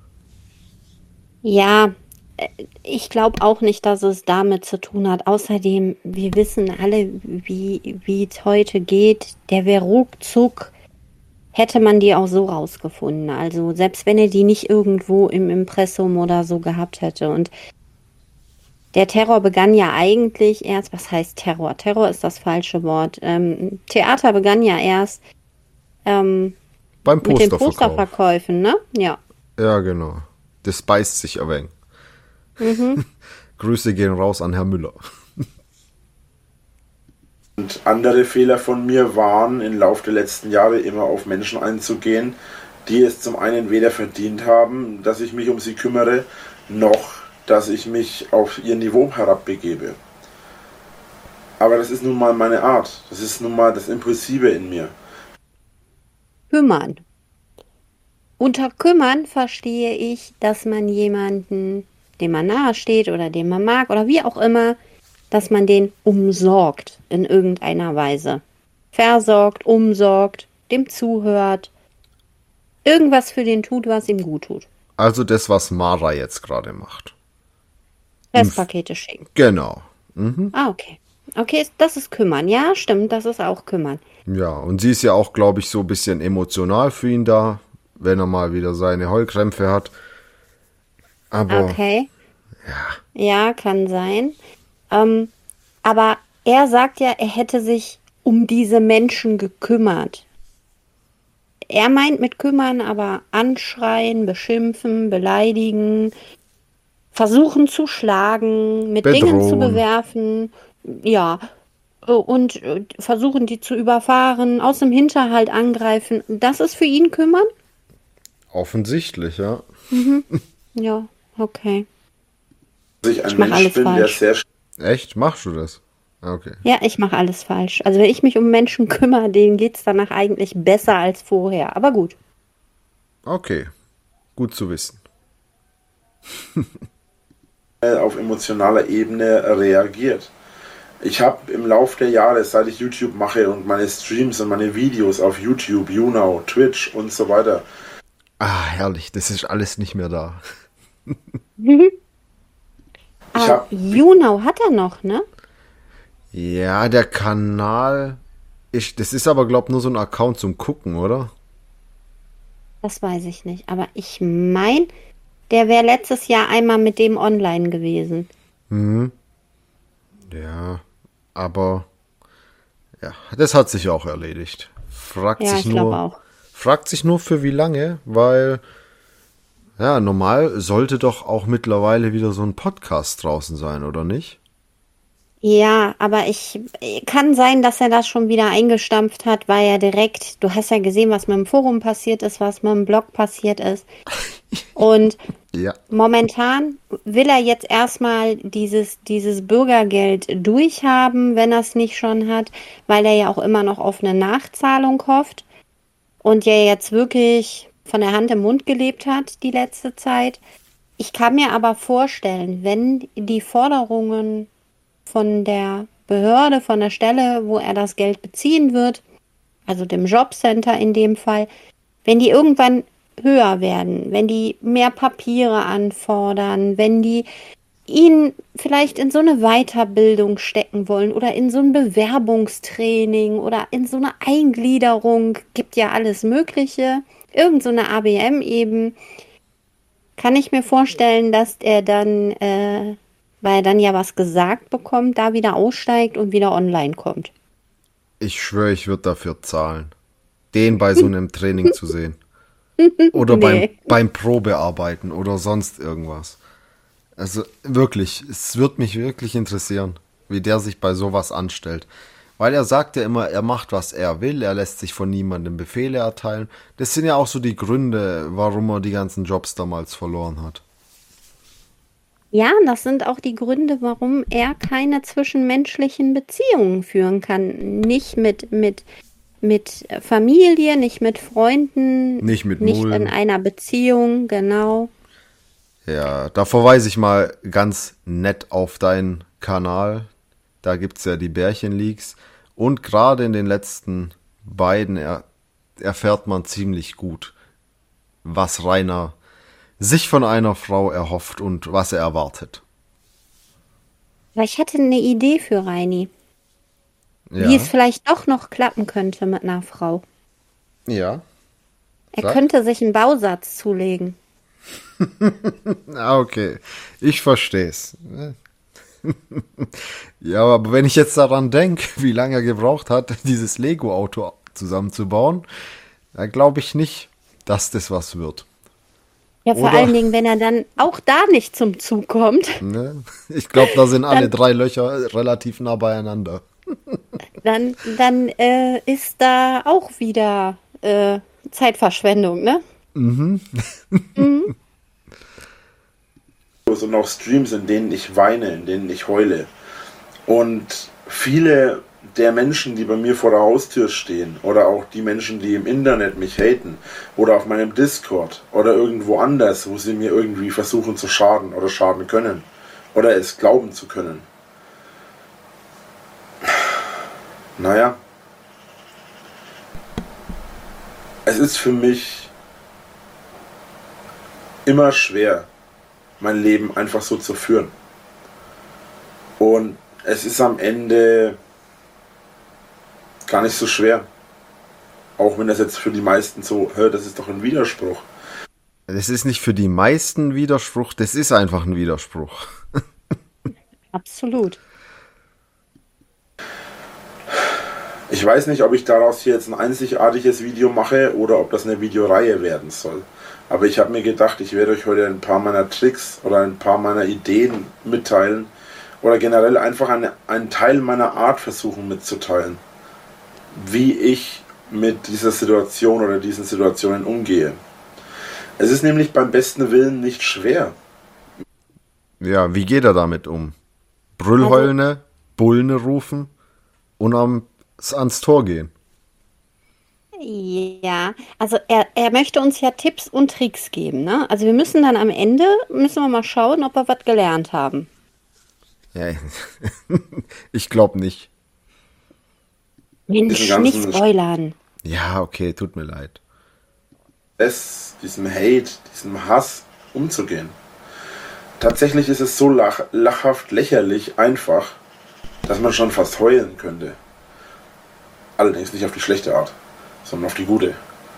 Ja, ich glaube auch nicht, dass es damit zu tun hat. Außerdem, wir wissen alle, wie es heute geht. Der wäre ruckzuck, hätte man die auch so rausgefunden. Also selbst wenn er die nicht irgendwo im Impressum oder so gehabt hätte. Und der Terror begann ja eigentlich erst, was heißt Terror? Terror ist das falsche Wort. Theater begann ja erst Beim mit den Posterverkauf. Posterverkäufen, ne? Ja. Ja, genau. Das beißt sich ein wenig. Grüße gehen raus an Herr Müller. Und andere Fehler von mir waren, im Laufe der letzten Jahre immer auf Menschen einzugehen, die es zum einen weder verdient haben, dass ich mich um sie kümmere, noch dass ich mich auf ihr Niveau herabbegebe. Aber das ist nun mal meine Art. Das ist nun mal das Impulsive in mir. Kümmern. Unter kümmern verstehe ich, dass man jemanden, dem man nahe steht oder den man mag oder wie auch immer, dass man den umsorgt in irgendeiner Weise. Versorgt, umsorgt, dem zuhört, irgendwas für den tut, was ihm gut tut. Also das, was Mara jetzt gerade macht. Testpakete schicken. Genau. Mhm. Ah, okay. Okay, das ist kümmern. Ja, stimmt, das ist auch kümmern. Ja, und sie ist ja auch, glaube ich, so ein bisschen emotional für ihn da, wenn er mal wieder seine Heulkrämpfe hat. Aber Okay. Ja, kann sein. Aber er sagt ja, er hätte sich um diese Menschen gekümmert. Er meint mit kümmern aber anschreien, beschimpfen, beleidigen, versuchen zu schlagen, mit Dingen zu bedrohen. bewerfen, ja, und versuchen die zu überfahren, aus dem Hinterhalt angreifen. Das ist für ihn kümmern? Offensichtlich, ja. Ja, okay. Dass ich ein Ich mache Mensch alles bin, der falsch. sehr Echt? Machst du das? Okay. Ja, ich mache alles falsch. Also wenn ich mich um Menschen kümmere, denen geht's danach eigentlich besser als vorher. Aber gut. Okay. Gut zu wissen. schnell auf emotionaler Ebene reagiert. Ich habe im Laufe der Jahre, seit ich YouTube mache und meine Streams und meine Videos auf YouTube, YouNow, Twitch und so weiter, Ah, herrlich. Das ist alles nicht mehr da. ich habe YouNow hat er noch, ne? Ja, der Kanal. Das ist aber, glaube ich, nur so ein Account zum Gucken, oder? Das weiß ich nicht. Aber ich meine, der wäre letztes Jahr einmal mit dem online gewesen. Ja, aber ja, das hat sich auch erledigt. Ja, ich glaube auch. Fragt sich nur für wie lange, weil ja, normal sollte doch auch mittlerweile wieder so ein Podcast draußen sein, oder nicht? Ja, aber kann sein, dass er das schon wieder eingestampft hat, weil er direkt, du hast ja gesehen, was mit dem Forum passiert ist, was mit dem Blog passiert ist. Und Ja. momentan will er jetzt erstmal dieses Bürgergeld durchhaben, wenn er es nicht schon hat, weil er ja auch immer noch auf eine Nachzahlung hofft und ja jetzt wirklich von der Hand im Mund gelebt hat die letzte Zeit. Ich kann mir aber vorstellen, wenn die Forderungen von der Behörde, von der Stelle, wo er das Geld beziehen wird, also dem Jobcenter in dem Fall, wenn die irgendwann höher werden, wenn die mehr Papiere anfordern, wenn die ihn vielleicht in so eine Weiterbildung stecken wollen oder in so ein Bewerbungstraining oder in so eine Eingliederung, gibt ja alles Mögliche, irgend so eine ABM eben, kann ich mir vorstellen, dass er dann, weil er dann ja was gesagt bekommt, da wieder aussteigt und wieder online kommt. Ich schwöre, ich würde dafür zahlen, den bei so einem Training zu sehen. Oder Nee. beim Probearbeiten oder sonst irgendwas. Also wirklich, es wird mich wirklich interessieren, wie der sich bei sowas anstellt. Weil er sagt ja immer, er macht, was er will, er lässt sich von niemandem Befehle erteilen. Das sind ja auch so die Gründe, warum er die ganzen Jobs damals verloren hat. Ja, das sind auch die Gründe, warum er keine zwischenmenschlichen Beziehungen führen kann. Nicht mit Familie, nicht mit Freunden, Nicht mit nicht in Mullen. einer Beziehung, genau. Ja, da verweise ich mal ganz nett auf deinen Kanal. Da gibt's ja die Bärchenleaks. Und gerade in den letzten beiden erfährt man ziemlich gut, was Rainer sich von einer Frau erhofft und was er erwartet. Aber ich hatte eine Idee für Reini, Ja, wie es vielleicht doch noch klappen könnte mit einer Frau. ja. Er Sag. könnte sich einen Bausatz zulegen. Ah, okay. Ich versteh's. Ja, aber wenn ich jetzt daran denke, wie lange er gebraucht hat, dieses Lego-Auto zusammenzubauen, dann glaube ich nicht, dass das was wird. Ja, vor Oder? allen Dingen, wenn er dann auch da nicht zum Zug kommt, Ne? Ich glaube, da sind alle Dann- 3 Löcher relativ nah beieinander. dann ist da auch wieder Zeitverschwendung, ne? und auch Streams, in denen ich weine, in denen ich heule. Und viele der Menschen, die bei mir vor der Haustür stehen, oder auch die Menschen, die im Internet mich haten, oder auf meinem Discord, oder irgendwo anders, wo sie mir irgendwie versuchen zu schaden oder schaden können, oder es glauben zu können. Naja, es ist für mich immer schwer, mein Leben einfach so zu führen. Und es ist am Ende gar nicht so schwer. Auch wenn das jetzt für die meisten so, das ist doch ein Widerspruch. Das ist nicht für die meisten Widerspruch, das ist einfach ein Widerspruch. Absolut. Ich weiß nicht, ob ich daraus hier jetzt ein einzigartiges Video mache oder ob das eine Videoreihe werden soll. Aber ich habe mir gedacht, ich werde euch heute ein paar meiner Tricks oder ein paar meiner Ideen mitteilen oder generell einfach einen Teil meiner Art versuchen mitzuteilen, wie ich mit dieser Situation oder diesen Situationen umgehe. Es ist nämlich beim besten Willen nicht schwer. Ja, wie geht er damit um? Brüllheulne, Bullen rufen und ans Tor gehen. Ja, also er möchte uns ja Tipps und Tricks geben, ne? Also wir müssen dann am Ende, müssen wir mal schauen, ob wir was gelernt haben. Ja, ich glaube nicht. Mensch, nicht spoilern. Ja, okay, tut mir leid. Diesem Hate, diesem Hass umzugehen. Tatsächlich ist es so lachhaft, lächerlich, einfach, dass man schon fast heulen könnte. Allerdings nicht auf die schlechte Art, sondern auf die gute.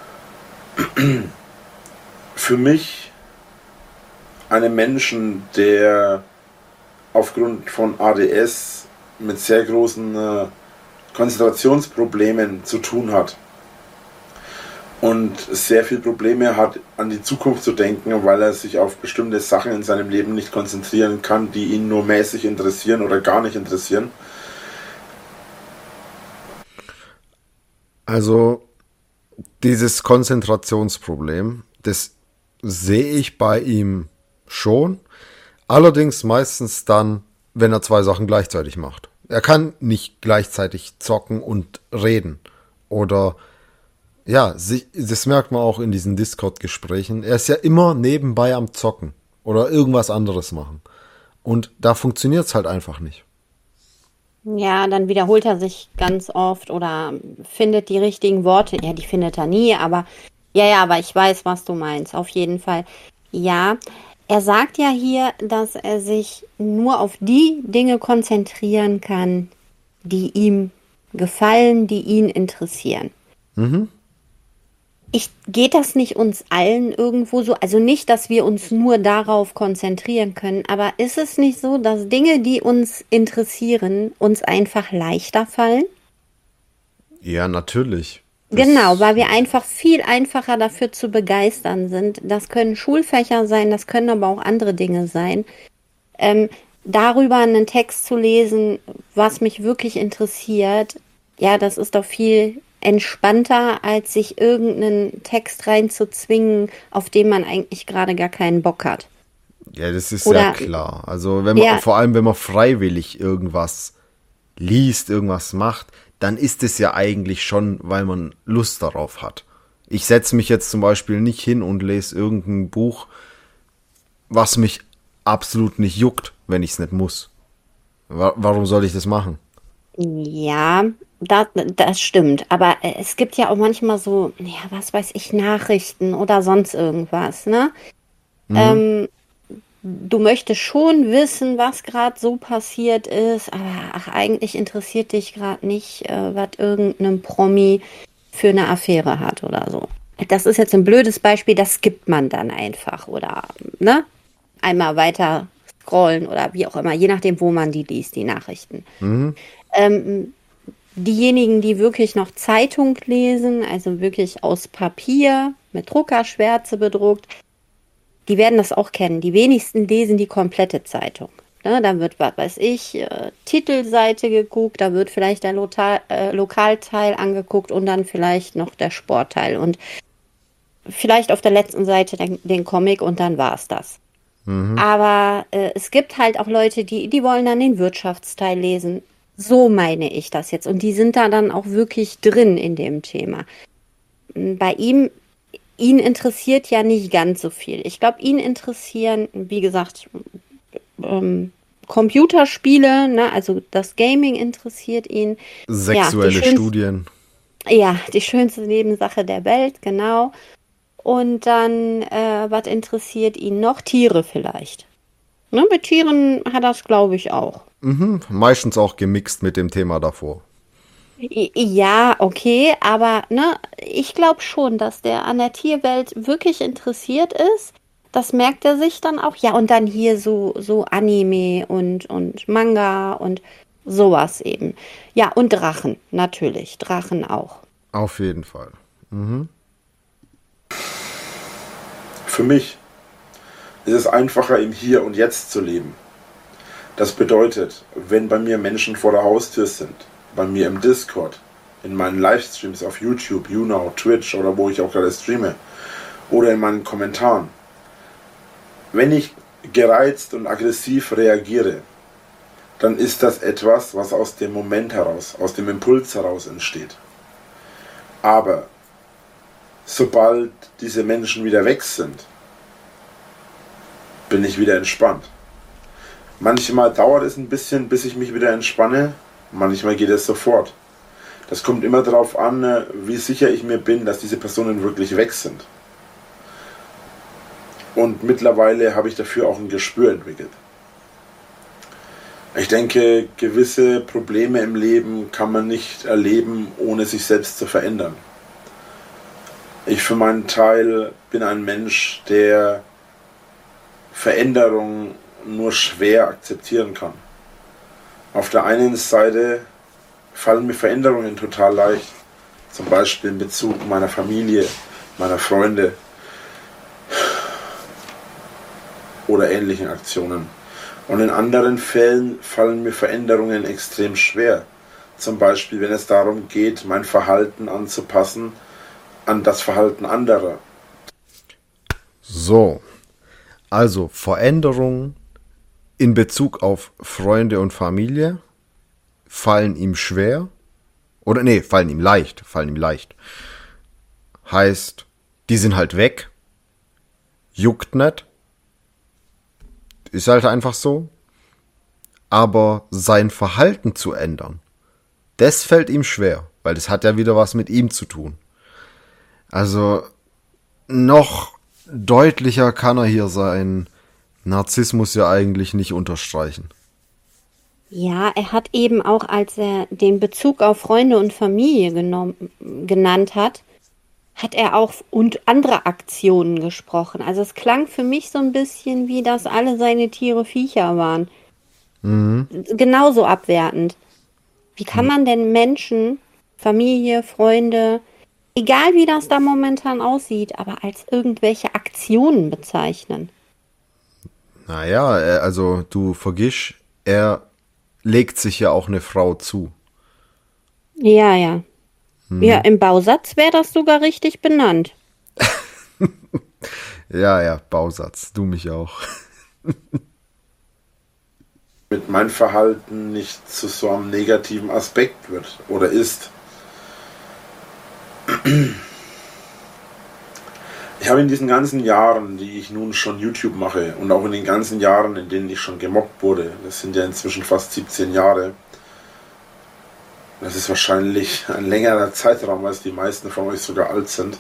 Für mich, einen Menschen, der aufgrund von ADS mit sehr großen Konzentrationsproblemen zu tun hat und sehr viele Probleme hat, an die Zukunft zu denken, weil er sich auf bestimmte Sachen in seinem Leben nicht konzentrieren kann, die ihn nur mäßig interessieren oder gar nicht interessieren. Also dieses Konzentrationsproblem, das sehe ich bei ihm schon. Allerdings meistens dann, wenn er 2 Sachen gleichzeitig macht. Er kann nicht gleichzeitig zocken und reden. Oder, ja, das merkt man auch in diesen Discord-Gesprächen. Er ist ja immer nebenbei am Zocken oder irgendwas anderes machen. Und da funktioniert es halt einfach nicht. Ja, dann wiederholt er sich ganz oft oder findet die richtigen Worte. Ja, die findet er nie, aber aber ich weiß, was du meinst, auf jeden Fall. Ja, er sagt ja hier, dass er sich nur auf die Dinge konzentrieren kann, die ihm gefallen, die ihn interessieren. Geht das nicht uns allen irgendwo so? Also nicht, dass wir uns nur darauf konzentrieren können, aber ist es nicht so, dass Dinge, die uns interessieren, uns einfach leichter fallen? Ja, natürlich. Genau, weil wir einfach viel einfacher dafür zu begeistern sind. Das können Schulfächer sein, das können aber auch andere Dinge sein. Darüber einen Text zu lesen, was mich wirklich interessiert, ja, das ist doch viel entspannter, als sich irgendeinen Text reinzuzwingen, auf den man eigentlich gerade gar keinen Bock hat. Ja, das ist ja klar. Also vor allem, wenn man freiwillig irgendwas liest, irgendwas macht, dann ist es ja eigentlich schon, weil man Lust darauf hat. Ich setze mich jetzt zum Beispiel nicht hin und lese irgendein Buch, was mich absolut nicht juckt, wenn ich es nicht muss. Warum soll ich das machen? Ja, das stimmt. Aber es gibt ja auch manchmal so, ja, was weiß ich, Nachrichten oder sonst irgendwas, ne? Du möchtest schon wissen, was gerade so passiert ist, aber eigentlich interessiert dich gerade nicht, was irgendein Promi für eine Affäre hat oder so. Das ist jetzt ein blödes Beispiel, das skippt man dann einfach oder, ne? Einmal weiter scrollen oder wie auch immer, je nachdem, wo man die liest, die Nachrichten. Diejenigen, die wirklich noch Zeitung lesen, also wirklich aus Papier, mit Druckerschwärze bedruckt, die werden das auch kennen. Die wenigsten lesen die komplette Zeitung. Ne, da wird, was weiß ich, Titelseite geguckt, da wird vielleicht der Lokalteil angeguckt und dann vielleicht noch der Sportteil und vielleicht auf der letzten Seite den Comic und dann war es das. Aber es gibt halt auch Leute, die wollen dann den Wirtschaftsteil lesen. So meine ich das jetzt. Und die sind da dann auch wirklich drin in dem Thema. Bei ihn interessiert ja nicht ganz so viel. Ich glaube, ihn interessieren, wie gesagt, Computerspiele, ne? Also das Gaming interessiert ihn. Sexuelle Studien. Ja, die schönste Nebensache der Welt, genau. Und dann, was interessiert ihn noch? Tiere vielleicht. Ne, bei Tieren hat er es, glaube ich, auch. Meistens auch gemixt mit dem Thema davor. Ja, okay, aber ne, ich glaube schon, dass der an der Tierwelt wirklich interessiert ist. Das merkt er sich dann auch. Ja, und dann hier so Anime und Manga und sowas eben. Ja, und Drachen, natürlich. Drachen auch. Auf jeden Fall. Für mich ist es einfacher, im Hier und Jetzt zu leben. Das bedeutet, wenn bei mir Menschen vor der Haustür sind, bei mir im Discord, in meinen Livestreams auf YouTube, YouNow, Twitch oder wo ich auch gerade streame, oder in meinen Kommentaren, wenn ich gereizt und aggressiv reagiere, dann ist das etwas, was aus dem Moment heraus, aus dem Impuls heraus entsteht. Aber sobald diese Menschen wieder weg sind, bin ich wieder entspannt. Manchmal dauert es ein bisschen, bis ich mich wieder entspanne, manchmal geht es sofort. Das kommt immer darauf an, wie sicher ich mir bin, dass diese Personen wirklich weg sind. Und mittlerweile habe ich dafür auch ein Gespür entwickelt. Ich denke, gewisse Probleme im Leben kann man nicht erleben, ohne sich selbst zu verändern. Ich für meinen Teil bin ein Mensch, der Veränderung nur schwer akzeptieren kann. Auf der einen Seite fallen mir Veränderungen total leicht, zum Beispiel in Bezug meiner Familie, meiner Freunde oder ähnlichen Aktionen. Und in anderen Fällen fallen mir Veränderungen extrem schwer. Zum Beispiel, wenn es darum geht, mein Verhalten anzupassen an das Verhalten anderer. So, also Veränderungen in Bezug auf Freunde und Familie fallen ihm schwer. Oder nee, fallen ihm leicht. Heißt, die sind halt weg. Juckt nicht. Ist halt einfach so. Aber sein Verhalten zu ändern, das fällt ihm schwer. Weil das hat ja wieder was mit ihm zu tun. Also, noch deutlicher kann er hier seinen Narzissmus ja eigentlich nicht unterstreichen. Ja, er hat eben auch, als er den Bezug auf Freunde und Familie genannt hat, hat er auch und andere Aktionen gesprochen. Also es klang für mich so ein bisschen wie, dass alle seine Tiere Viecher waren. Genauso abwertend. Wie kann man denn Menschen, Familie, Freunde, egal wie das da momentan aussieht, aber als irgendwelche Aktionen bezeichnen? Naja, also du vergiss, er legt sich ja auch eine Frau zu. Ja, ja. Ja, im Bausatz wäre das sogar richtig benannt. Ja, Bausatz, du mich auch. Mit meinem Verhalten nicht zu so einem negativen Aspekt wird oder ist. Ich habe in diesen ganzen Jahren, die ich nun schon YouTube mache und auch in den ganzen Jahren, in denen ich schon gemobbt wurde, das sind ja inzwischen fast 17 Jahre, das ist wahrscheinlich ein längerer Zeitraum, als die meisten von euch sogar alt sind.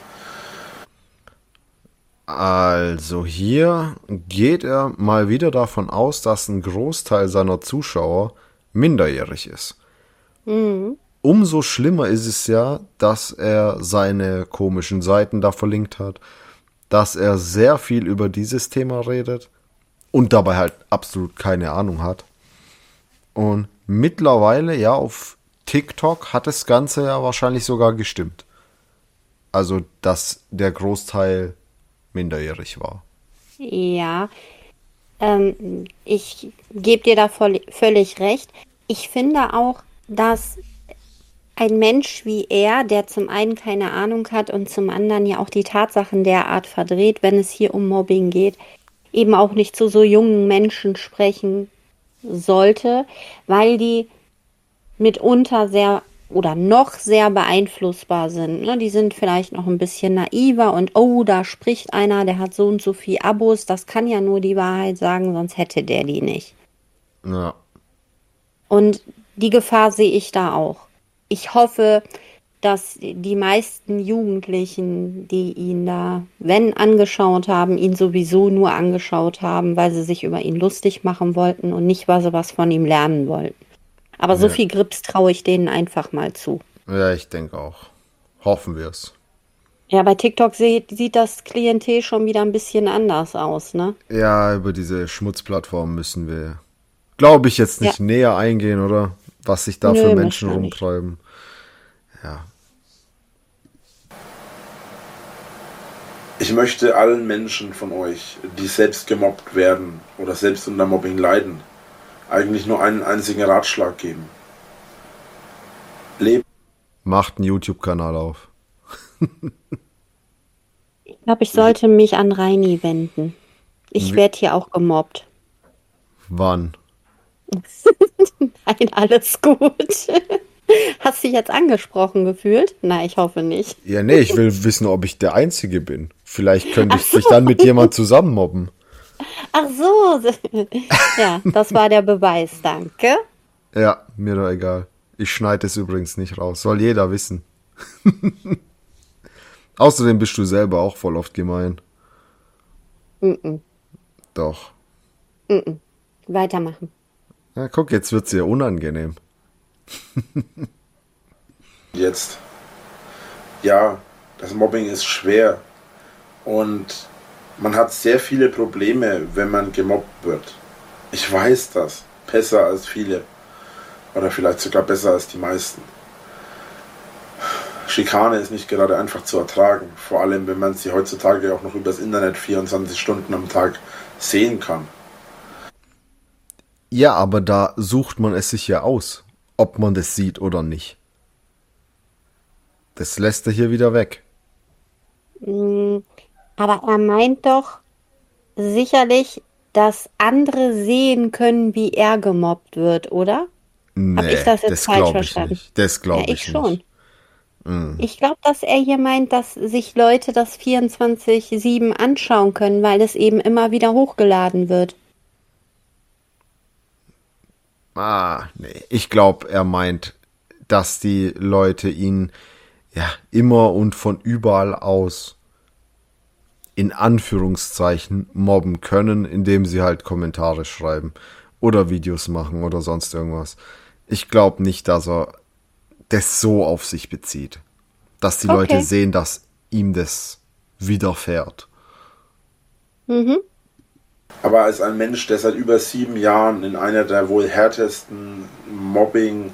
Also hier geht er mal wieder davon aus, dass ein Großteil seiner Zuschauer minderjährig ist. Umso schlimmer ist es ja, dass er seine komischen Seiten da verlinkt hat, dass er sehr viel über dieses Thema redet und dabei halt absolut keine Ahnung hat. Und mittlerweile, ja, auf TikTok hat das Ganze ja wahrscheinlich sogar gestimmt. Also, dass der Großteil minderjährig war. Ja, ich gebe dir da völlig recht. Ich finde auch, dass ein Mensch wie er, der zum einen keine Ahnung hat und zum anderen ja auch die Tatsachen derart verdreht, wenn es hier um Mobbing geht, eben auch nicht zu so jungen Menschen sprechen sollte, weil die mitunter sehr oder noch sehr beeinflussbar sind. Ne? Die sind vielleicht noch ein bisschen naiver und oh, da spricht einer, der hat so und so viel Abos, das kann ja nur die Wahrheit sagen, sonst hätte der die nicht. Ja. Und die Gefahr sehe ich da auch. Ich hoffe, dass die meisten Jugendlichen, die ihn da, wenn angeschaut haben, ihn sowieso nur angeschaut haben, weil sie sich über ihn lustig machen wollten und nicht, weil sie was von ihm lernen wollten. Aber so Ja. viel Grips traue ich denen einfach mal zu. Ja, ich denke auch. Hoffen wir es. Ja, bei TikTok sieht das Klientel schon wieder ein bisschen anders aus, ne? Ja, über diese Schmutzplattform müssen wir, glaube ich, jetzt nicht näher eingehen, oder? Was sich da Nö, für müssen Menschen wir nicht. rumtreiben. Ja. Ich möchte allen Menschen von euch, die selbst gemobbt werden oder selbst unter Mobbing leiden, eigentlich nur einen einzigen Ratschlag geben. Lebt Macht einen YouTube-Kanal auf. Ich glaube, ich sollte mich an Reini wenden. Ich werde hier auch gemobbt. Wann? Nein, alles gut. Hast du dich jetzt angesprochen gefühlt? Nein, ich hoffe nicht. Ja, nee, ich will wissen, ob ich der Einzige bin. Vielleicht könnte ich dich dann mit jemand zusammen mobben. Ach so. Ja, das war der Beweis, danke. Ja, mir doch egal. Ich schneide es übrigens nicht raus. Soll jeder wissen. Außerdem bist du selber auch voll oft gemein. Doch. Weitermachen. Ja, guck, jetzt wird's ihr unangenehm. jetzt. Ja, das Mobbing ist schwer und man hat sehr viele Probleme, wenn man gemobbt wird. Ich weiß das. Besser als viele. Oder vielleicht sogar besser als die meisten. Schikane ist nicht gerade einfach zu ertragen. Vor allem, wenn man sie heutzutage auch noch übers Internet 24 Stunden am Tag sehen kann. Ja, aber da sucht man es sich ja aus, ob man das sieht oder nicht. Das lässt er hier wieder weg. Aber er meint doch sicherlich, dass andere sehen können, wie er gemobbt wird, oder? Nee, ich das jetzt falsch glaube ich verstanden? nicht. Das glaube Ja, ich ich schon. nicht. Ich glaube, dass er hier meint, dass sich Leute das 24/7 anschauen können, weil es eben immer wieder hochgeladen wird. Ah, nee. Ich glaube, er meint, dass die Leute ihn ja immer und von überall aus in Anführungszeichen mobben können, indem sie halt Kommentare schreiben oder Videos machen oder sonst irgendwas. Ich glaube nicht, dass er das so auf sich bezieht. Dass die Leute Okay. sehen, dass ihm das widerfährt. Aber als ein Mensch, der seit über 7 Jahren in einer der wohl härtesten Mobbing,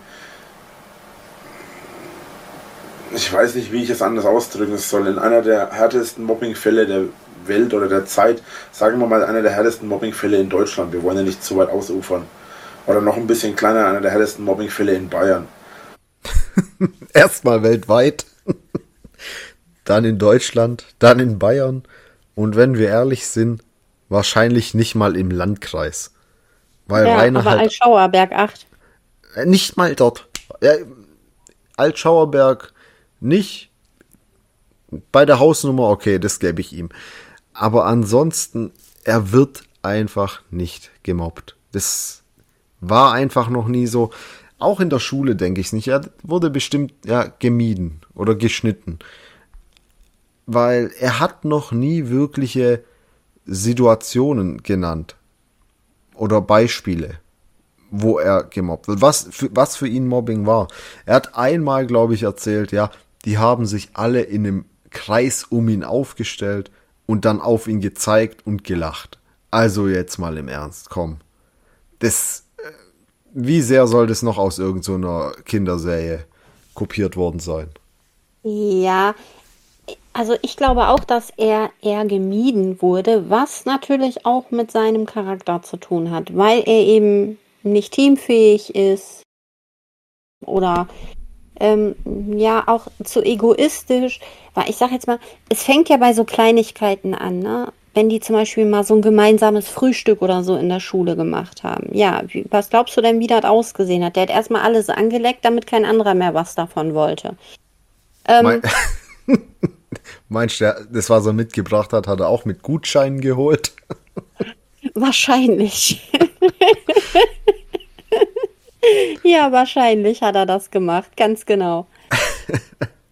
ich weiß nicht, wie ich es anders ausdrücken soll, in einer der härtesten Mobbingfälle der Welt oder der Zeit, sagen wir mal einer der härtesten Mobbingfälle in Deutschland, wir wollen ja nicht zu weit ausufern, oder noch ein bisschen kleiner, einer der härtesten Mobbingfälle in Bayern. Erstmal weltweit, dann in Deutschland, dann in Bayern und wenn wir ehrlich sind, wahrscheinlich nicht mal im Landkreis. Weil Ja, Rainer aber halt als Schauerberg 8. nicht mal dort. Ja, Altschauerberg nicht. Bei der Hausnummer, okay, das gebe ich ihm. Aber ansonsten, er wird einfach nicht gemobbt. Das war einfach noch nie so. Auch in der Schule denke ich es nicht. Er wurde bestimmt gemieden oder geschnitten. Weil er hat noch nie wirkliche Situationen genannt. Oder Beispiele, wo er gemobbt wird. Was für ihn Mobbing war. Er hat einmal, glaube ich, erzählt, ja, die haben sich alle in einem Kreis um ihn aufgestellt und dann auf ihn gezeigt und gelacht. Also jetzt mal im Ernst, komm. Wie sehr soll das noch aus irgendeiner Kinderserie kopiert worden sein? Ja, also ich glaube auch, dass er eher gemieden wurde, was natürlich auch mit seinem Charakter zu tun hat, weil er eben nicht teamfähig ist oder auch zu egoistisch. Weil ich sage jetzt mal, es fängt ja bei so Kleinigkeiten an, ne? Wenn die zum Beispiel mal so ein gemeinsames Frühstück oder so in der Schule gemacht haben. Ja, was glaubst du denn, wie das ausgesehen hat? Der hat erstmal alles angeleckt, damit kein anderer mehr was davon wollte. Meinst du, das, was er mitgebracht hat, hat er auch mit Gutscheinen geholt? Wahrscheinlich. Ja, wahrscheinlich hat er das gemacht, ganz genau.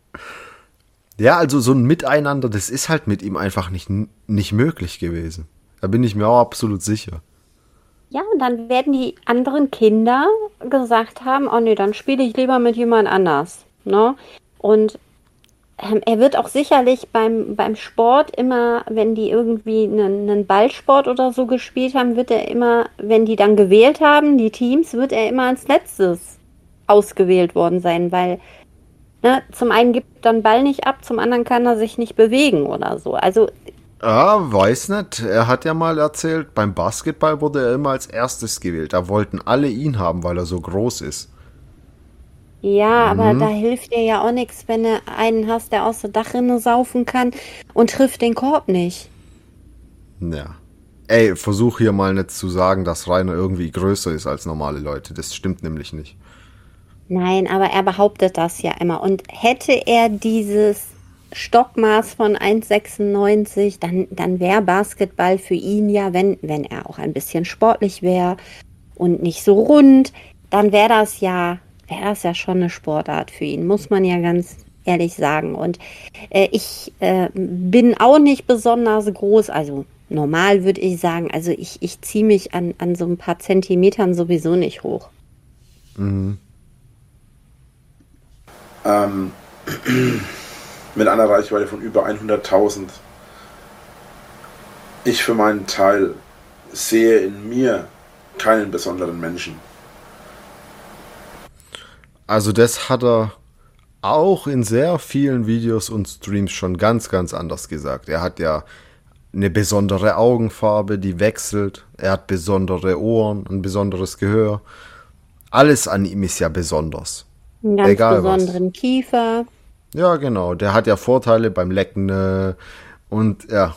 Ja, also so ein Miteinander, das ist halt mit ihm einfach nicht möglich gewesen. Da bin ich mir auch absolut sicher. Ja, und dann werden die anderen Kinder gesagt haben, oh nee, dann spiele ich lieber mit jemand anders. Ne? Und er wird auch sicherlich beim Sport immer, wenn die irgendwie einen Ballsport oder so gespielt haben, wird er immer, wenn die dann gewählt haben, die Teams, wird er immer als letztes ausgewählt worden sein, weil ne, zum einen gibt er den Ball nicht ab, zum anderen kann er sich nicht bewegen oder so. Also Weiß nicht. Er hat ja mal erzählt, beim Basketball wurde er immer als erstes gewählt. Da wollten alle ihn haben, weil er so groß ist. ja, aber da hilft dir ja auch nichts, wenn du einen hast, der aus der Dachrinne saufen kann und trifft den Korb nicht. Ja. Ey, versuch hier mal nicht zu sagen, dass Rainer irgendwie größer ist als normale Leute. Das stimmt nämlich nicht. Nein, aber er behauptet das ja immer. Und hätte er dieses Stockmaß von 1,96, dann wäre Basketball für ihn ja, wenn er auch ein bisschen sportlich wäre und nicht so rund, dann wäre das ja schon eine Sportart für ihn, muss man ja ganz ehrlich sagen. Und ich bin auch nicht besonders groß, also normal würde ich sagen, also ich ziehe mich an so ein paar Zentimetern sowieso nicht hoch. Mit einer Reichweite von über 100.000. Ich für meinen Teil sehe in mir keinen besonderen Menschen. Also das hat er auch in sehr vielen Videos und Streams schon ganz, ganz anders gesagt. Er hat ja eine besondere Augenfarbe, die wechselt. Er hat besondere Ohren, ein besonderes Gehör. Alles an ihm ist ja besonders. Einen ganz Egal was. besonderen Kiefer. Ja, genau. Der hat ja Vorteile beim Lecken und ja.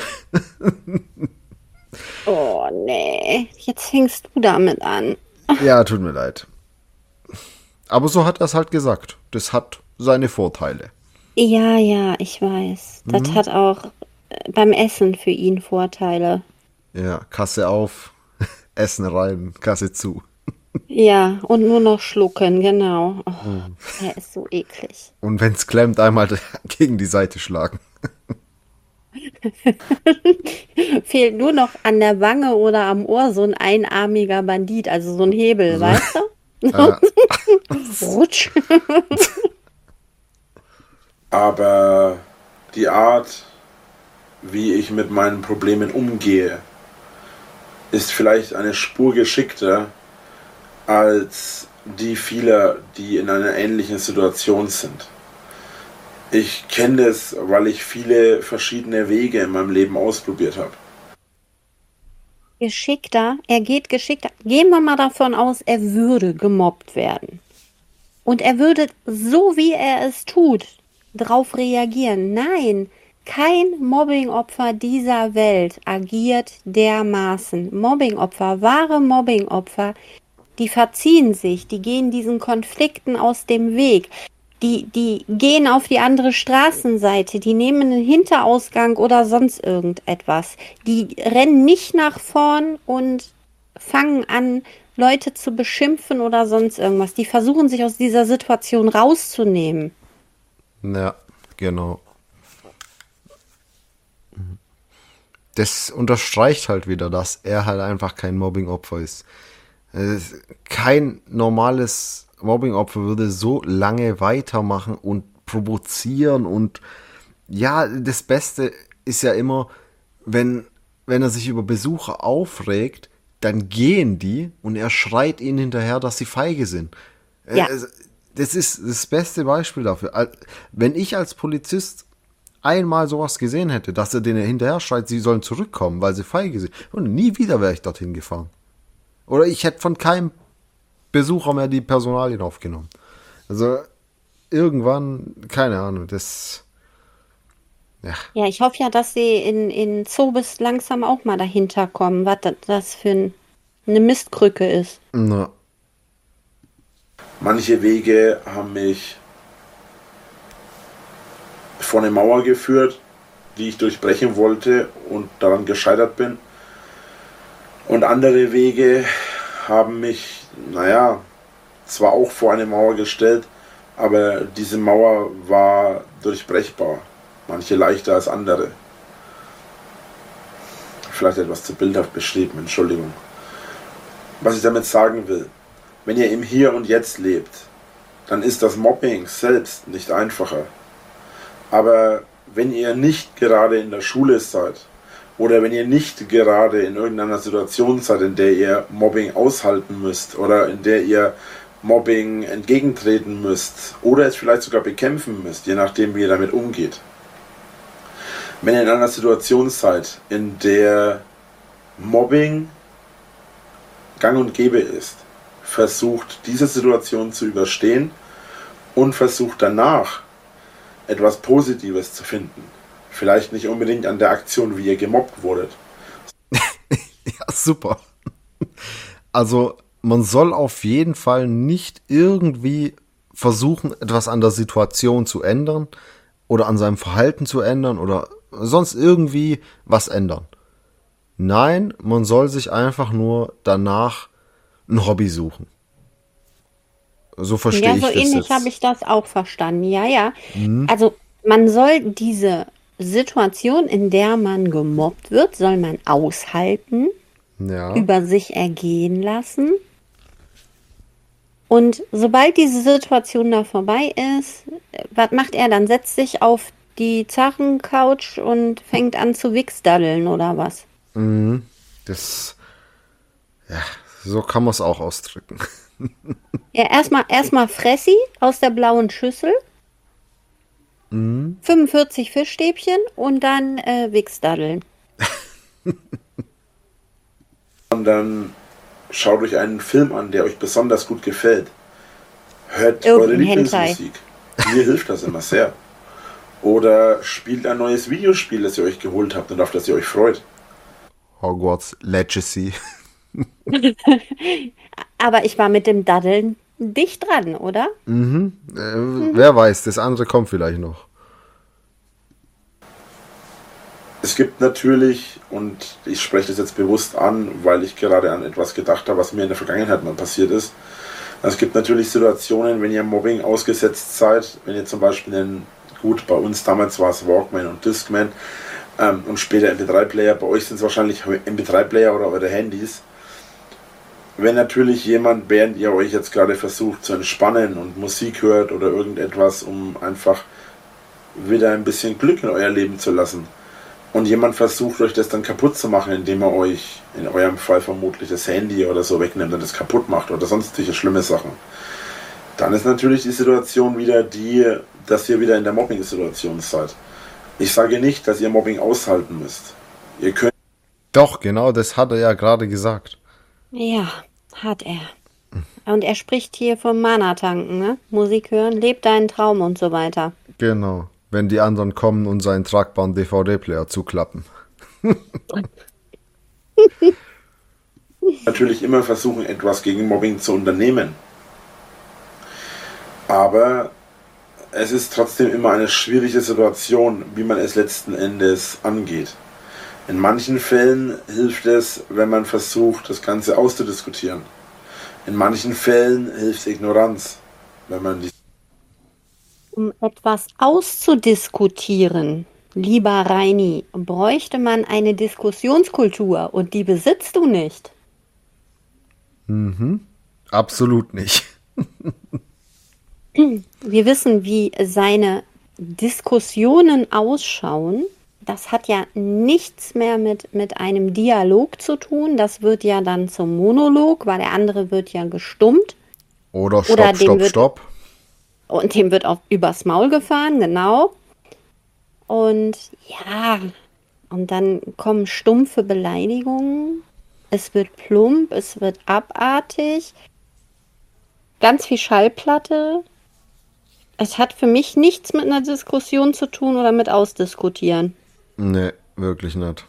Oh nee, jetzt fängst du damit an. Ja, tut mir leid. Aber so hat er es halt gesagt. Das hat seine Vorteile. Ja, ich weiß. Das hat auch beim Essen für ihn Vorteile. Ja, Kasse auf, Essen rein, Kasse zu. Ja, und nur noch schlucken, genau. Oh, er ist so eklig. Und wenn's klemmt, einmal gegen die Seite schlagen. Fehlt nur noch an der Wange oder am Ohr so ein einarmiger Bandit, also so ein Hebel, weißt du? Rutsch. Aber die Art, wie ich mit meinen Problemen umgehe, ist vielleicht eine Spur geschickter als die vieler, die in einer ähnlichen Situation sind. Ich kenne das, weil ich viele verschiedene Wege in meinem Leben ausprobiert habe. Geschickter, er geht geschickter. Gehen wir mal davon aus, er würde gemobbt werden. Und er würde, so wie er es tut, darauf reagieren. Nein, kein Mobbingopfer dieser Welt agiert dermaßen. Mobbingopfer, wahre Mobbingopfer, die verziehen sich, die gehen diesen Konflikten aus dem Weg. Die gehen auf die andere Straßenseite, die nehmen einen Hinterausgang oder sonst irgendetwas. Die rennen nicht nach vorn und fangen an, Leute zu beschimpfen oder sonst irgendwas. Die versuchen sich aus dieser Situation rauszunehmen. Ja, genau. Das unterstreicht halt wieder, dass er halt einfach kein Mobbingopfer ist. Kein normales Mobbingopfer würde so lange weitermachen und provozieren und ja, das Beste ist ja immer, wenn er sich über Besucher aufregt, dann gehen die und er schreit ihnen hinterher, dass sie feige sind. Ja. Das ist das beste Beispiel dafür. Wenn ich als Polizist einmal sowas gesehen hätte, dass er denen hinterher schreit, sie sollen zurückkommen, weil sie feige sind, und nie wieder wäre ich dorthin gefahren. Oder ich hätte von keinem Besucher mehr die Personalien aufgenommen. Also irgendwann, keine Ahnung, das... Ja, ich hoffe ja, dass sie in Zobis langsam auch mal dahinter kommen, was das für eine Mistkrücke ist. Na. Manche Wege haben mich vor eine Mauer geführt, die ich durchbrechen wollte und daran gescheitert bin. Und andere Wege haben mich, zwar auch vor eine Mauer gestellt, Aber diese Mauer war durchbrechbar. Manche leichter als andere. Vielleicht etwas zu bildhaft beschrieben, Entschuldigung. Was ich damit sagen will, wenn ihr im Hier und Jetzt lebt, dann ist das Mobbing selbst nicht einfacher. Aber wenn ihr nicht gerade in der Schule seid oder wenn ihr nicht gerade in irgendeiner Situation seid, in der ihr Mobbing aushalten müsst oder in der ihr Mobbing entgegentreten müsst oder es vielleicht sogar bekämpfen müsst, je nachdem wie ihr damit umgeht. Wenn ihr in einer Situation seid, in der Mobbing gang und gäbe ist, versucht diese Situation zu überstehen und versucht danach etwas Positives zu finden. Vielleicht nicht unbedingt an der Aktion, wie ihr gemobbt wurdet. Ja, super. Also man soll auf jeden Fall nicht irgendwie versuchen, etwas an der Situation zu ändern oder an seinem Verhalten zu ändern oder sonst irgendwie was ändern. Nein, man soll sich einfach nur danach ein Hobby suchen. So verstehe ich das jetzt. Ja, so ähnlich habe ich das auch verstanden. Ja, ja. Also man soll diese Situation, in der man gemobbt wird, soll man aushalten, Ja. über sich ergehen lassen. Und sobald diese Situation da vorbei ist, was macht er dann? Setzt sich auf die Zachencouch und fängt an zu wichsdaddeln oder was? Das, ja, so kann man es auch ausdrücken. Ja, erstmal Fressi aus der blauen Schüssel. 45 Fischstäbchen und dann wichsdaddeln. Und dann schaut euch einen Film an, der euch besonders gut gefällt. Hört eure Irgendein Hentai. Lieblingsmusik. Mir hilft das immer sehr. Oder spielt ein neues Videospiel, das ihr euch geholt habt und auf das ihr euch freut. Hogwarts Legacy. Aber ich war mit dem Daddeln dicht dran, oder? Wer weiß, das andere kommt vielleicht noch. Es gibt natürlich, und ich spreche das jetzt bewusst an, weil ich gerade an etwas gedacht habe, was mir in der Vergangenheit mal passiert ist. Es gibt natürlich Situationen, wenn ihr Mobbing ausgesetzt seid, wenn ihr zum Beispiel gut, bei uns damals war es Walkman und Discman und später MP3-Player, bei euch sind es wahrscheinlich MP3-Player oder eure Handys. Wenn natürlich jemand, während ihr euch jetzt gerade versucht zu entspannen und Musik hört oder irgendetwas, um einfach wieder ein bisschen Glück in euer Leben zu lassen, und jemand versucht euch das dann kaputt zu machen, indem er euch, in eurem Fall vermutlich das Handy oder so wegnimmt und das kaputt macht oder sonstige schlimme Sachen, dann ist natürlich die Situation wieder die, dass ihr wieder in der Mobbing-Situation seid. Ich sage nicht, dass ihr Mobbing aushalten müsst. Ihr könnt Doch, genau, das hat er ja gerade gesagt. Ja, hat er. Und er spricht hier vom Mana-Tanken, ne? Musik hören, leb deinen Traum und so weiter. Genau. Wenn die anderen kommen und seinen tragbaren DVD-Player zuklappen. natürlich immer versuchen, etwas gegen Mobbing zu unternehmen. Aber es ist trotzdem immer eine schwierige Situation, wie man es letzten Endes angeht. In manchen Fällen hilft es, wenn man versucht, das Ganze auszudiskutieren. In manchen Fällen hilft Ignoranz, wenn man die. Um etwas auszudiskutieren, lieber Reini, bräuchte man eine Diskussionskultur und die besitzt du nicht. Absolut nicht. Wir wissen, wie seine Diskussionen ausschauen. Das hat ja nichts mehr mit einem Dialog zu tun. Das wird ja dann zum Monolog, weil der andere wird ja gestummt. Oder Oder dem wird- Stopp. Und dem wird auch übers Maul gefahren, genau. Und ja, und dann kommen stumpfe Beleidigungen. Es wird plump, es wird abartig. Ganz viel Schallplatte. Es hat für mich nichts mit einer Diskussion zu tun oder mit Ausdiskutieren. Nee, wirklich nicht.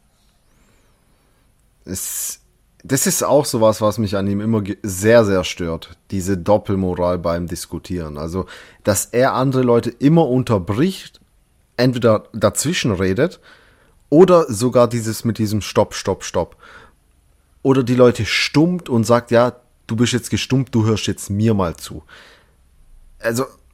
Das ist auch sowas, was mich an ihm immer sehr, sehr stört. Diese Doppelmoral beim Diskutieren. Also, dass er andere Leute immer unterbricht, entweder dazwischen redet oder sogar dieses mit diesem Stopp. Oder die Leute stummt und sagt, ja, du bist jetzt gestummt, du hörst jetzt mir mal zu. Also,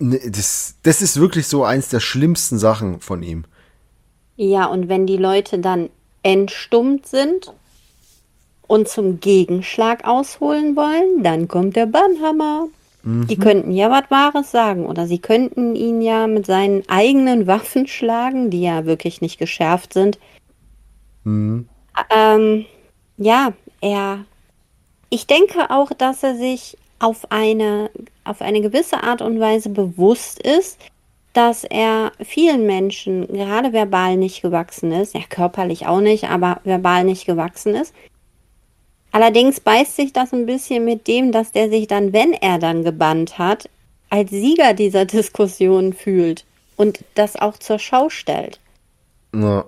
Das ist wirklich so eins der schlimmsten Sachen von ihm. Ja, und wenn die Leute dann entstummt sind und zum Gegenschlag ausholen wollen, dann kommt der Bannhammer. Die könnten ja was Wahres sagen oder sie könnten ihn ja mit seinen eigenen Waffen schlagen, die ja wirklich nicht geschärft sind. Ja, ich denke auch, dass er sich auf eine gewisse Art und Weise bewusst ist, dass er vielen Menschen gerade verbal nicht gewachsen ist, ja körperlich auch nicht, aber verbal nicht gewachsen ist. Allerdings beißt sich das ein bisschen mit dem, dass der sich dann, wenn er dann gebannt hat, als Sieger dieser Diskussion fühlt und das auch zur Schau stellt. Ja.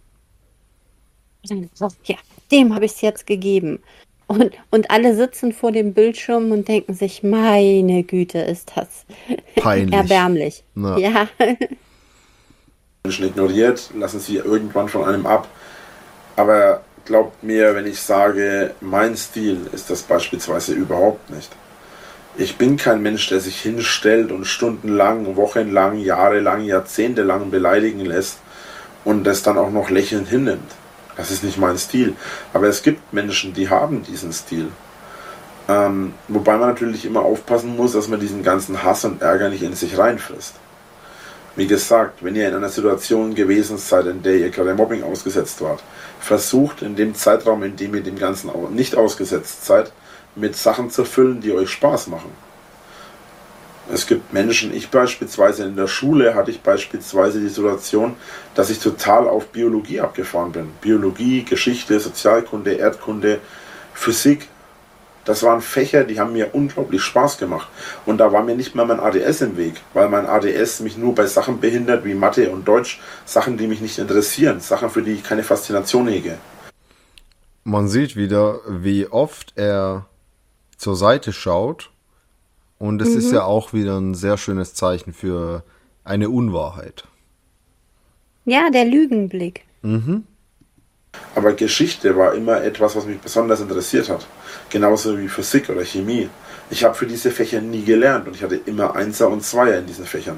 Ja, dem habe ich es jetzt gegeben. Und alle sitzen vor dem Bildschirm und denken sich, meine Güte, ist das Peinlich. erbärmlich. Ja. Ja. Menschen ignoriert, lassen sie irgendwann von einem ab. Aber glaubt mir, wenn ich sage, mein Stil ist das beispielsweise überhaupt nicht. Ich bin kein Mensch, der sich hinstellt und stundenlang, wochenlang, jahrelang, jahrzehntelang beleidigen lässt und das dann auch noch lächelnd hinnimmt. Das ist nicht mein Stil. Aber es gibt Menschen, die haben diesen Stil. Wobei man natürlich immer aufpassen muss, dass man diesen ganzen Hass und Ärger nicht in sich reinfrisst. Wie gesagt, wenn ihr in einer Situation gewesen seid, in der ihr gerade Mobbing ausgesetzt wart, versucht in dem Zeitraum, in dem ihr dem Ganzen nicht ausgesetzt seid, mit Sachen zu füllen, die euch Spaß machen. Es gibt Menschen, ich beispielsweise in der Schule hatte ich beispielsweise die Situation, dass ich total auf Biologie abgefahren bin. Biologie, Geschichte, Sozialkunde, Erdkunde, Physik. Das waren Fächer, die haben mir unglaublich Spaß gemacht. Und da war mir nicht mal mein ADS im Weg, weil mein ADS mich nur bei Sachen behindert wie Mathe und Deutsch, Sachen, die mich nicht interessieren, Sachen, für die ich keine Faszination hege. Man sieht wieder, wie oft er zur Seite schaut. Und es ist ja auch wieder ein sehr schönes Zeichen für eine Unwahrheit. Ja, der Lügenblick. Aber Geschichte war immer etwas, was mich besonders interessiert hat. Genauso wie Physik oder Chemie. Ich habe für diese Fächer nie gelernt und ich hatte immer Einser und Zweier in diesen Fächern.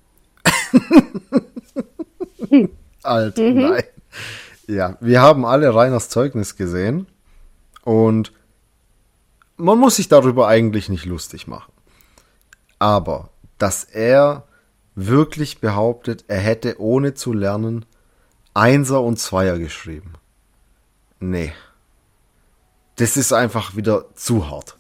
Alter, nein. Ja, wir haben alle Rainers Zeugnis gesehen und man muss sich darüber eigentlich nicht lustig machen. Aber, dass er wirklich behauptet, er hätte ohne zu lernen Einser und Zweier geschrieben. Nee. Das ist einfach wieder zu hart.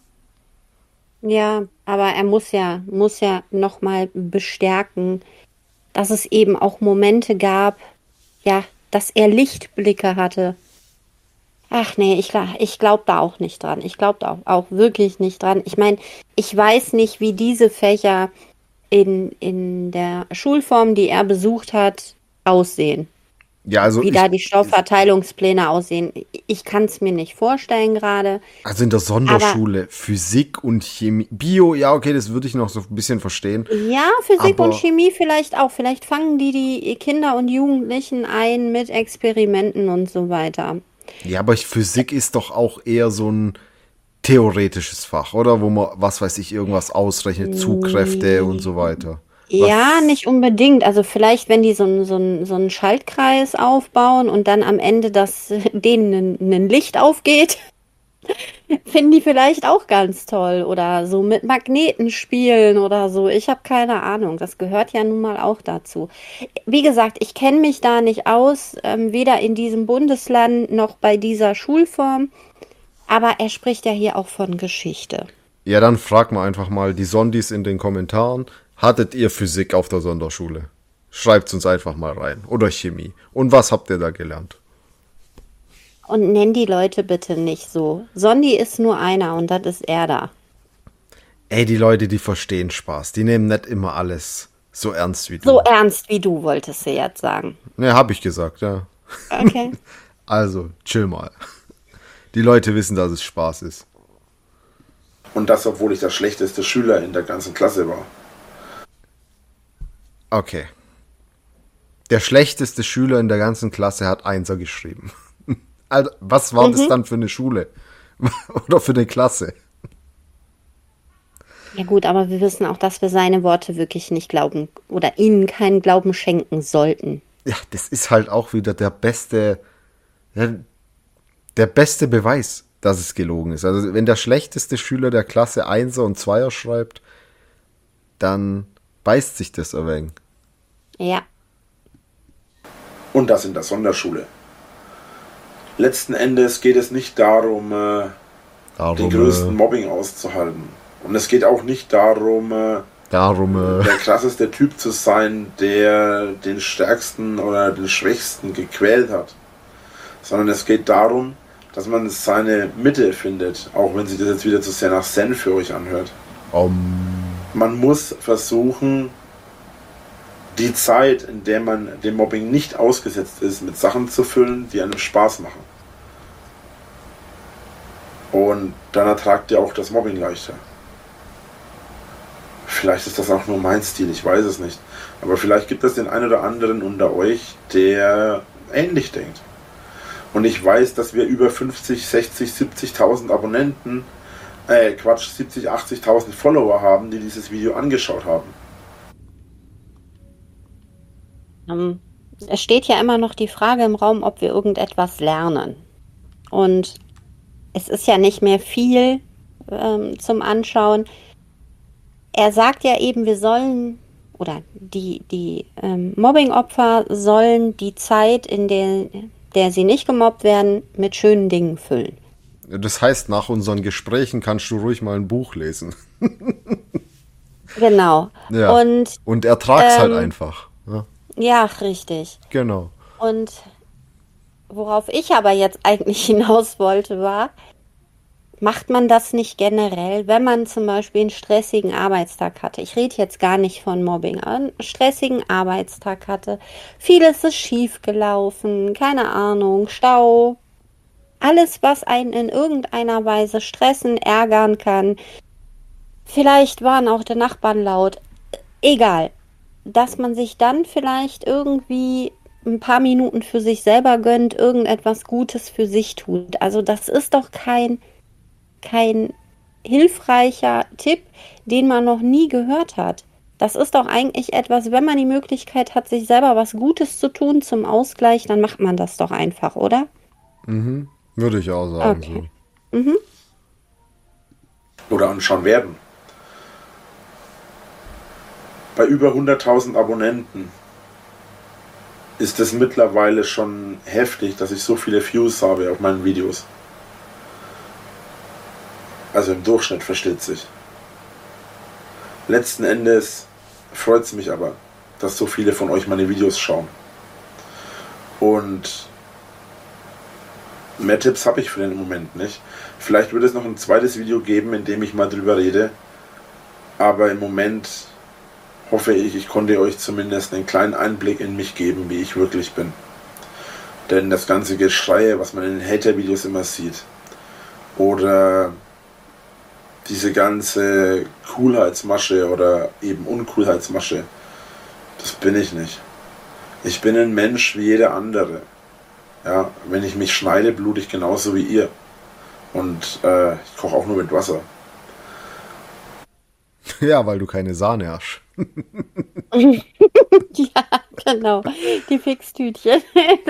Ja, aber er muss ja nochmal bestärken, dass es eben auch Momente gab, ja, dass er Lichtblicke hatte. Ach nee, ich glaube da auch nicht dran. Ich glaube da auch wirklich nicht dran. Ich meine, ich weiß nicht, wie diese Fächer in der Schulform, die er besucht hat, aussehen. Ja, also Wie da die Stoffverteilungspläne aussehen. Ich kann es mir nicht vorstellen gerade. Also in der Sonderschule, Physik und Chemie, Bio, ja okay, das würde ich noch so ein bisschen verstehen. Ja, Physik Aber und Chemie vielleicht auch. Vielleicht fangen die Kinder und Jugendlichen ein mit Experimenten und so weiter. Ja, aber Physik ist doch auch eher so ein theoretisches Fach, oder? Wo man, was weiß ich, irgendwas ausrechnet, Zugkräfte und so weiter. Ja, nicht unbedingt. Also vielleicht, wenn die so einen Schaltkreis aufbauen und dann am Ende denen ein Licht aufgeht, finden die vielleicht auch ganz toll. Oder so mit Magneten spielen oder so. Ich habe keine Ahnung. Das gehört ja nun mal auch dazu. Wie gesagt, ich kenne mich da nicht aus, weder in diesem Bundesland noch bei dieser Schulform. Aber er spricht ja hier auch von Geschichte. Ja, dann frag mal einfach mal die Sondis in den Kommentaren. Hattet ihr Physik auf der Sonderschule? Schreibt's uns einfach mal rein. Oder Chemie. Und was habt ihr da gelernt? Und nenn die Leute bitte nicht so. Sondi ist nur einer und das ist er da. Ey, die Leute, die verstehen Spaß. Die nehmen nicht immer alles so ernst wie du. So ernst wie du, wolltest du jetzt sagen. Ne, hab ich gesagt, ja. Okay. Also, chill mal. Die Leute wissen, dass es Spaß ist. Und das, obwohl ich der schlechteste Schüler in der ganzen Klasse war. Okay. Der schlechteste Schüler in der ganzen Klasse hat Einser geschrieben. Also, was war das dann für eine Schule? Oder für eine Klasse? Ja gut, aber wir wissen auch, dass wir seine Worte wirklich nicht glauben oder ihnen keinen Glauben schenken sollten. Ja, das ist halt auch wieder ja, der beste Beweis, dass es gelogen ist. Also wenn der schlechteste Schüler der Klasse Einser und Zweier schreibt, dann beißt sich das ein wenig. Ja, Und das in der Sonderschule. Letzten Endes geht es nicht darum, den größten Mobbing auszuhalten. Und es geht auch nicht darum, der krasseste Typ zu sein, der den Stärksten oder den Schwächsten gequält hat. Sondern es geht darum, dass man seine Mitte findet, auch wenn sich das jetzt wieder zu sehr nach Zen für euch anhört. Man muss versuchen, die Zeit, in der man dem Mobbing nicht ausgesetzt ist, mit Sachen zu füllen, die einem Spaß machen. Und dann ertragt ihr auch das Mobbing leichter. Vielleicht ist das auch nur mein Stil, ich weiß es nicht. Aber vielleicht gibt es den einen oder anderen unter euch, der ähnlich denkt. Und ich weiß, dass wir über 50, 60, 70.000 Abonnenten, 70, 80.000 Follower haben, die dieses Video angeschaut haben. es steht ja immer noch die Frage im Raum, ob wir irgendetwas lernen. Und es ist ja nicht mehr viel zum Anschauen. Er sagt ja eben, wir sollen, oder die Mobbing-Opfer sollen die Zeit, in der sie nicht gemobbt werden, mit schönen Dingen füllen. Das heißt, nach unseren Gesprächen kannst du ruhig mal ein Buch lesen. Genau. Ja. Und ertrag's halt einfach. Ja, richtig. Genau. Und worauf ich aber jetzt eigentlich hinaus wollte, war, macht man das nicht generell, wenn man zum Beispiel einen stressigen Arbeitstag hatte? Ich rede jetzt gar nicht von Mobbing, aber einen stressigen Arbeitstag hatte. Vieles ist schief gelaufen, keine Ahnung, Stau. Alles, was einen in irgendeiner Weise stressen, ärgern kann. Vielleicht waren auch die Nachbarn laut. Egal. Dass man sich dann vielleicht irgendwie ein paar Minuten für sich selber gönnt, irgendetwas Gutes für sich tut. Also das ist doch kein hilfreicher Tipp, den man noch nie gehört hat. Das ist doch eigentlich etwas, wenn man die Möglichkeit hat, sich selber was Gutes zu tun zum Ausgleich, dann macht man das doch einfach, oder? Mhm. Würde ich auch sagen. Okay. So. Mhm. Oder anschauen werden. Bei über 100.000 Abonnenten ist es mittlerweile schon heftig, dass ich so viele Views habe auf meinen Videos. Also im Durchschnitt, versteht sich. Letzten Endes freut es mich aber, dass so viele von euch meine Videos schauen. Und mehr Tipps habe ich für den Moment nicht. Vielleicht wird es noch ein zweites Video geben, in dem ich mal drüber rede. Aber im Moment hoffe ich, ich konnte euch zumindest einen kleinen Einblick in mich geben, wie ich wirklich bin. Denn das ganze Geschrei, was man in den Hater-Videos immer sieht, oder diese ganze Coolheitsmasche oder eben Uncoolheitsmasche, das bin ich nicht. Ich bin ein Mensch wie jeder andere. Ja, wenn ich mich schneide, blute ich genauso wie ihr. Und ich koche auch nur mit Wasser. Ja, weil du keine Sahne hast. Ja, genau. Die Fixtütchen.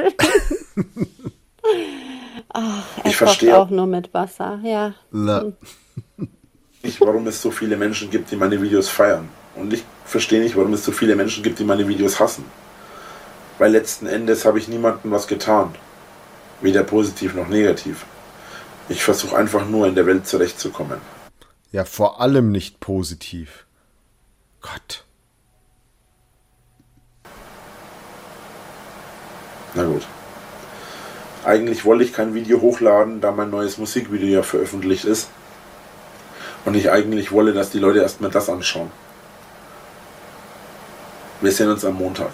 Ach, er kocht auch nur mit Wasser, ja. Nicht, warum es so viele Menschen gibt, die meine Videos feiern. Und ich verstehe nicht, warum es so viele Menschen gibt, die meine Videos hassen. Weil letzten Endes habe ich niemandem was getan. Weder positiv noch negativ. Ich versuche einfach nur in der Welt zurechtzukommen. Ja, vor allem nicht positiv. Gott. Na gut. Eigentlich wollte ich kein Video hochladen, da mein neues Musikvideo ja veröffentlicht ist. Und ich eigentlich wollte, dass die Leute erstmal das anschauen. Wir sehen uns am Montag.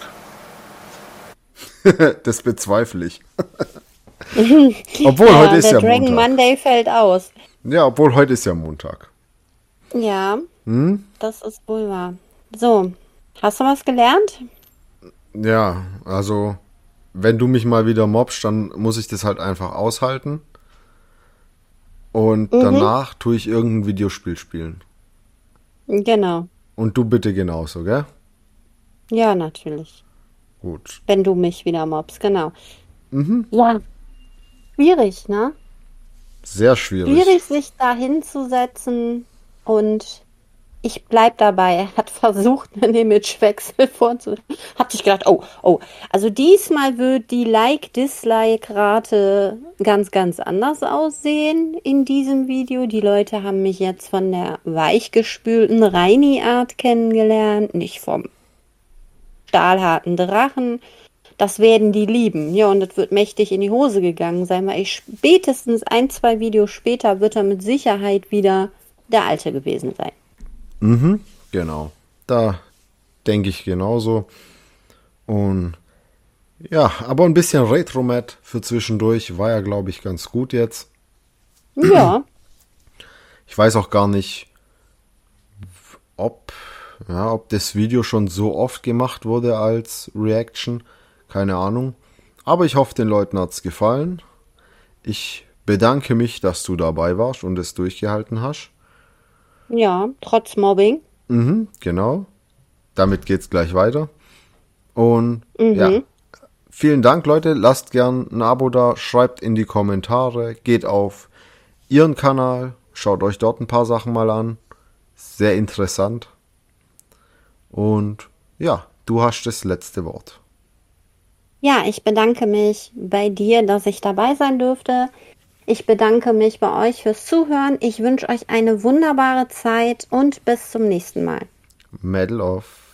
Das bezweifle ich. Obwohl, heute ist ja Dragon Montag. Monday fällt aus. Ja, obwohl heute ist ja Montag. Ja, das ist wohl wahr. So, hast du was gelernt? Ja, also, wenn du mich mal wieder mobst, dann muss ich das halt einfach aushalten. Und danach tue ich irgendein Videospiel spielen. Genau. Und du bitte genauso, gell? Ja, natürlich. Gut. Wenn du mich wieder mobst, genau. Ja, schwierig, ne? Sehr schwierig. Schwierig, sich da hinzusetzen und ich bleib dabei. Er hat versucht, einen Imagewechsel vorzunehmen. Hab ich gedacht, oh. Also diesmal wird die Like-Dislike-Rate ganz, ganz anders aussehen in diesem Video. Die Leute haben mich jetzt von der weichgespülten Reini-Art kennengelernt, nicht vom stahlharten Drachen. Das werden die lieben. Ja, und das wird mächtig in die Hose gegangen sein, weil ich spätestens 1, 2 Videos später wird er mit Sicherheit wieder der Alte gewesen sein. Genau. Da denke ich genauso. Und ja, aber ein bisschen Retromat für zwischendurch war ja, glaube ich, ganz gut jetzt. Ja, Ich weiß auch gar nicht, ob das Video schon so oft gemacht wurde als Reaction. Keine Ahnung. Aber ich hoffe, den Leuten hat's gefallen. Ich bedanke mich, dass du dabei warst und es durchgehalten hast. ja, trotz Mobbing. Genau. Damit geht's gleich weiter. Und ja, vielen Dank, Leute. Lasst gern ein Abo da, schreibt in die Kommentare, geht auf ihren Kanal, schaut euch dort ein paar Sachen mal an. Sehr interessant. Und ja, du hast das letzte Wort. Ja, ich bedanke mich bei dir, dass ich dabei sein dürfte. Ich bedanke mich bei euch fürs Zuhören. Ich wünsche euch eine wunderbare Zeit und bis zum nächsten Mal. Medal of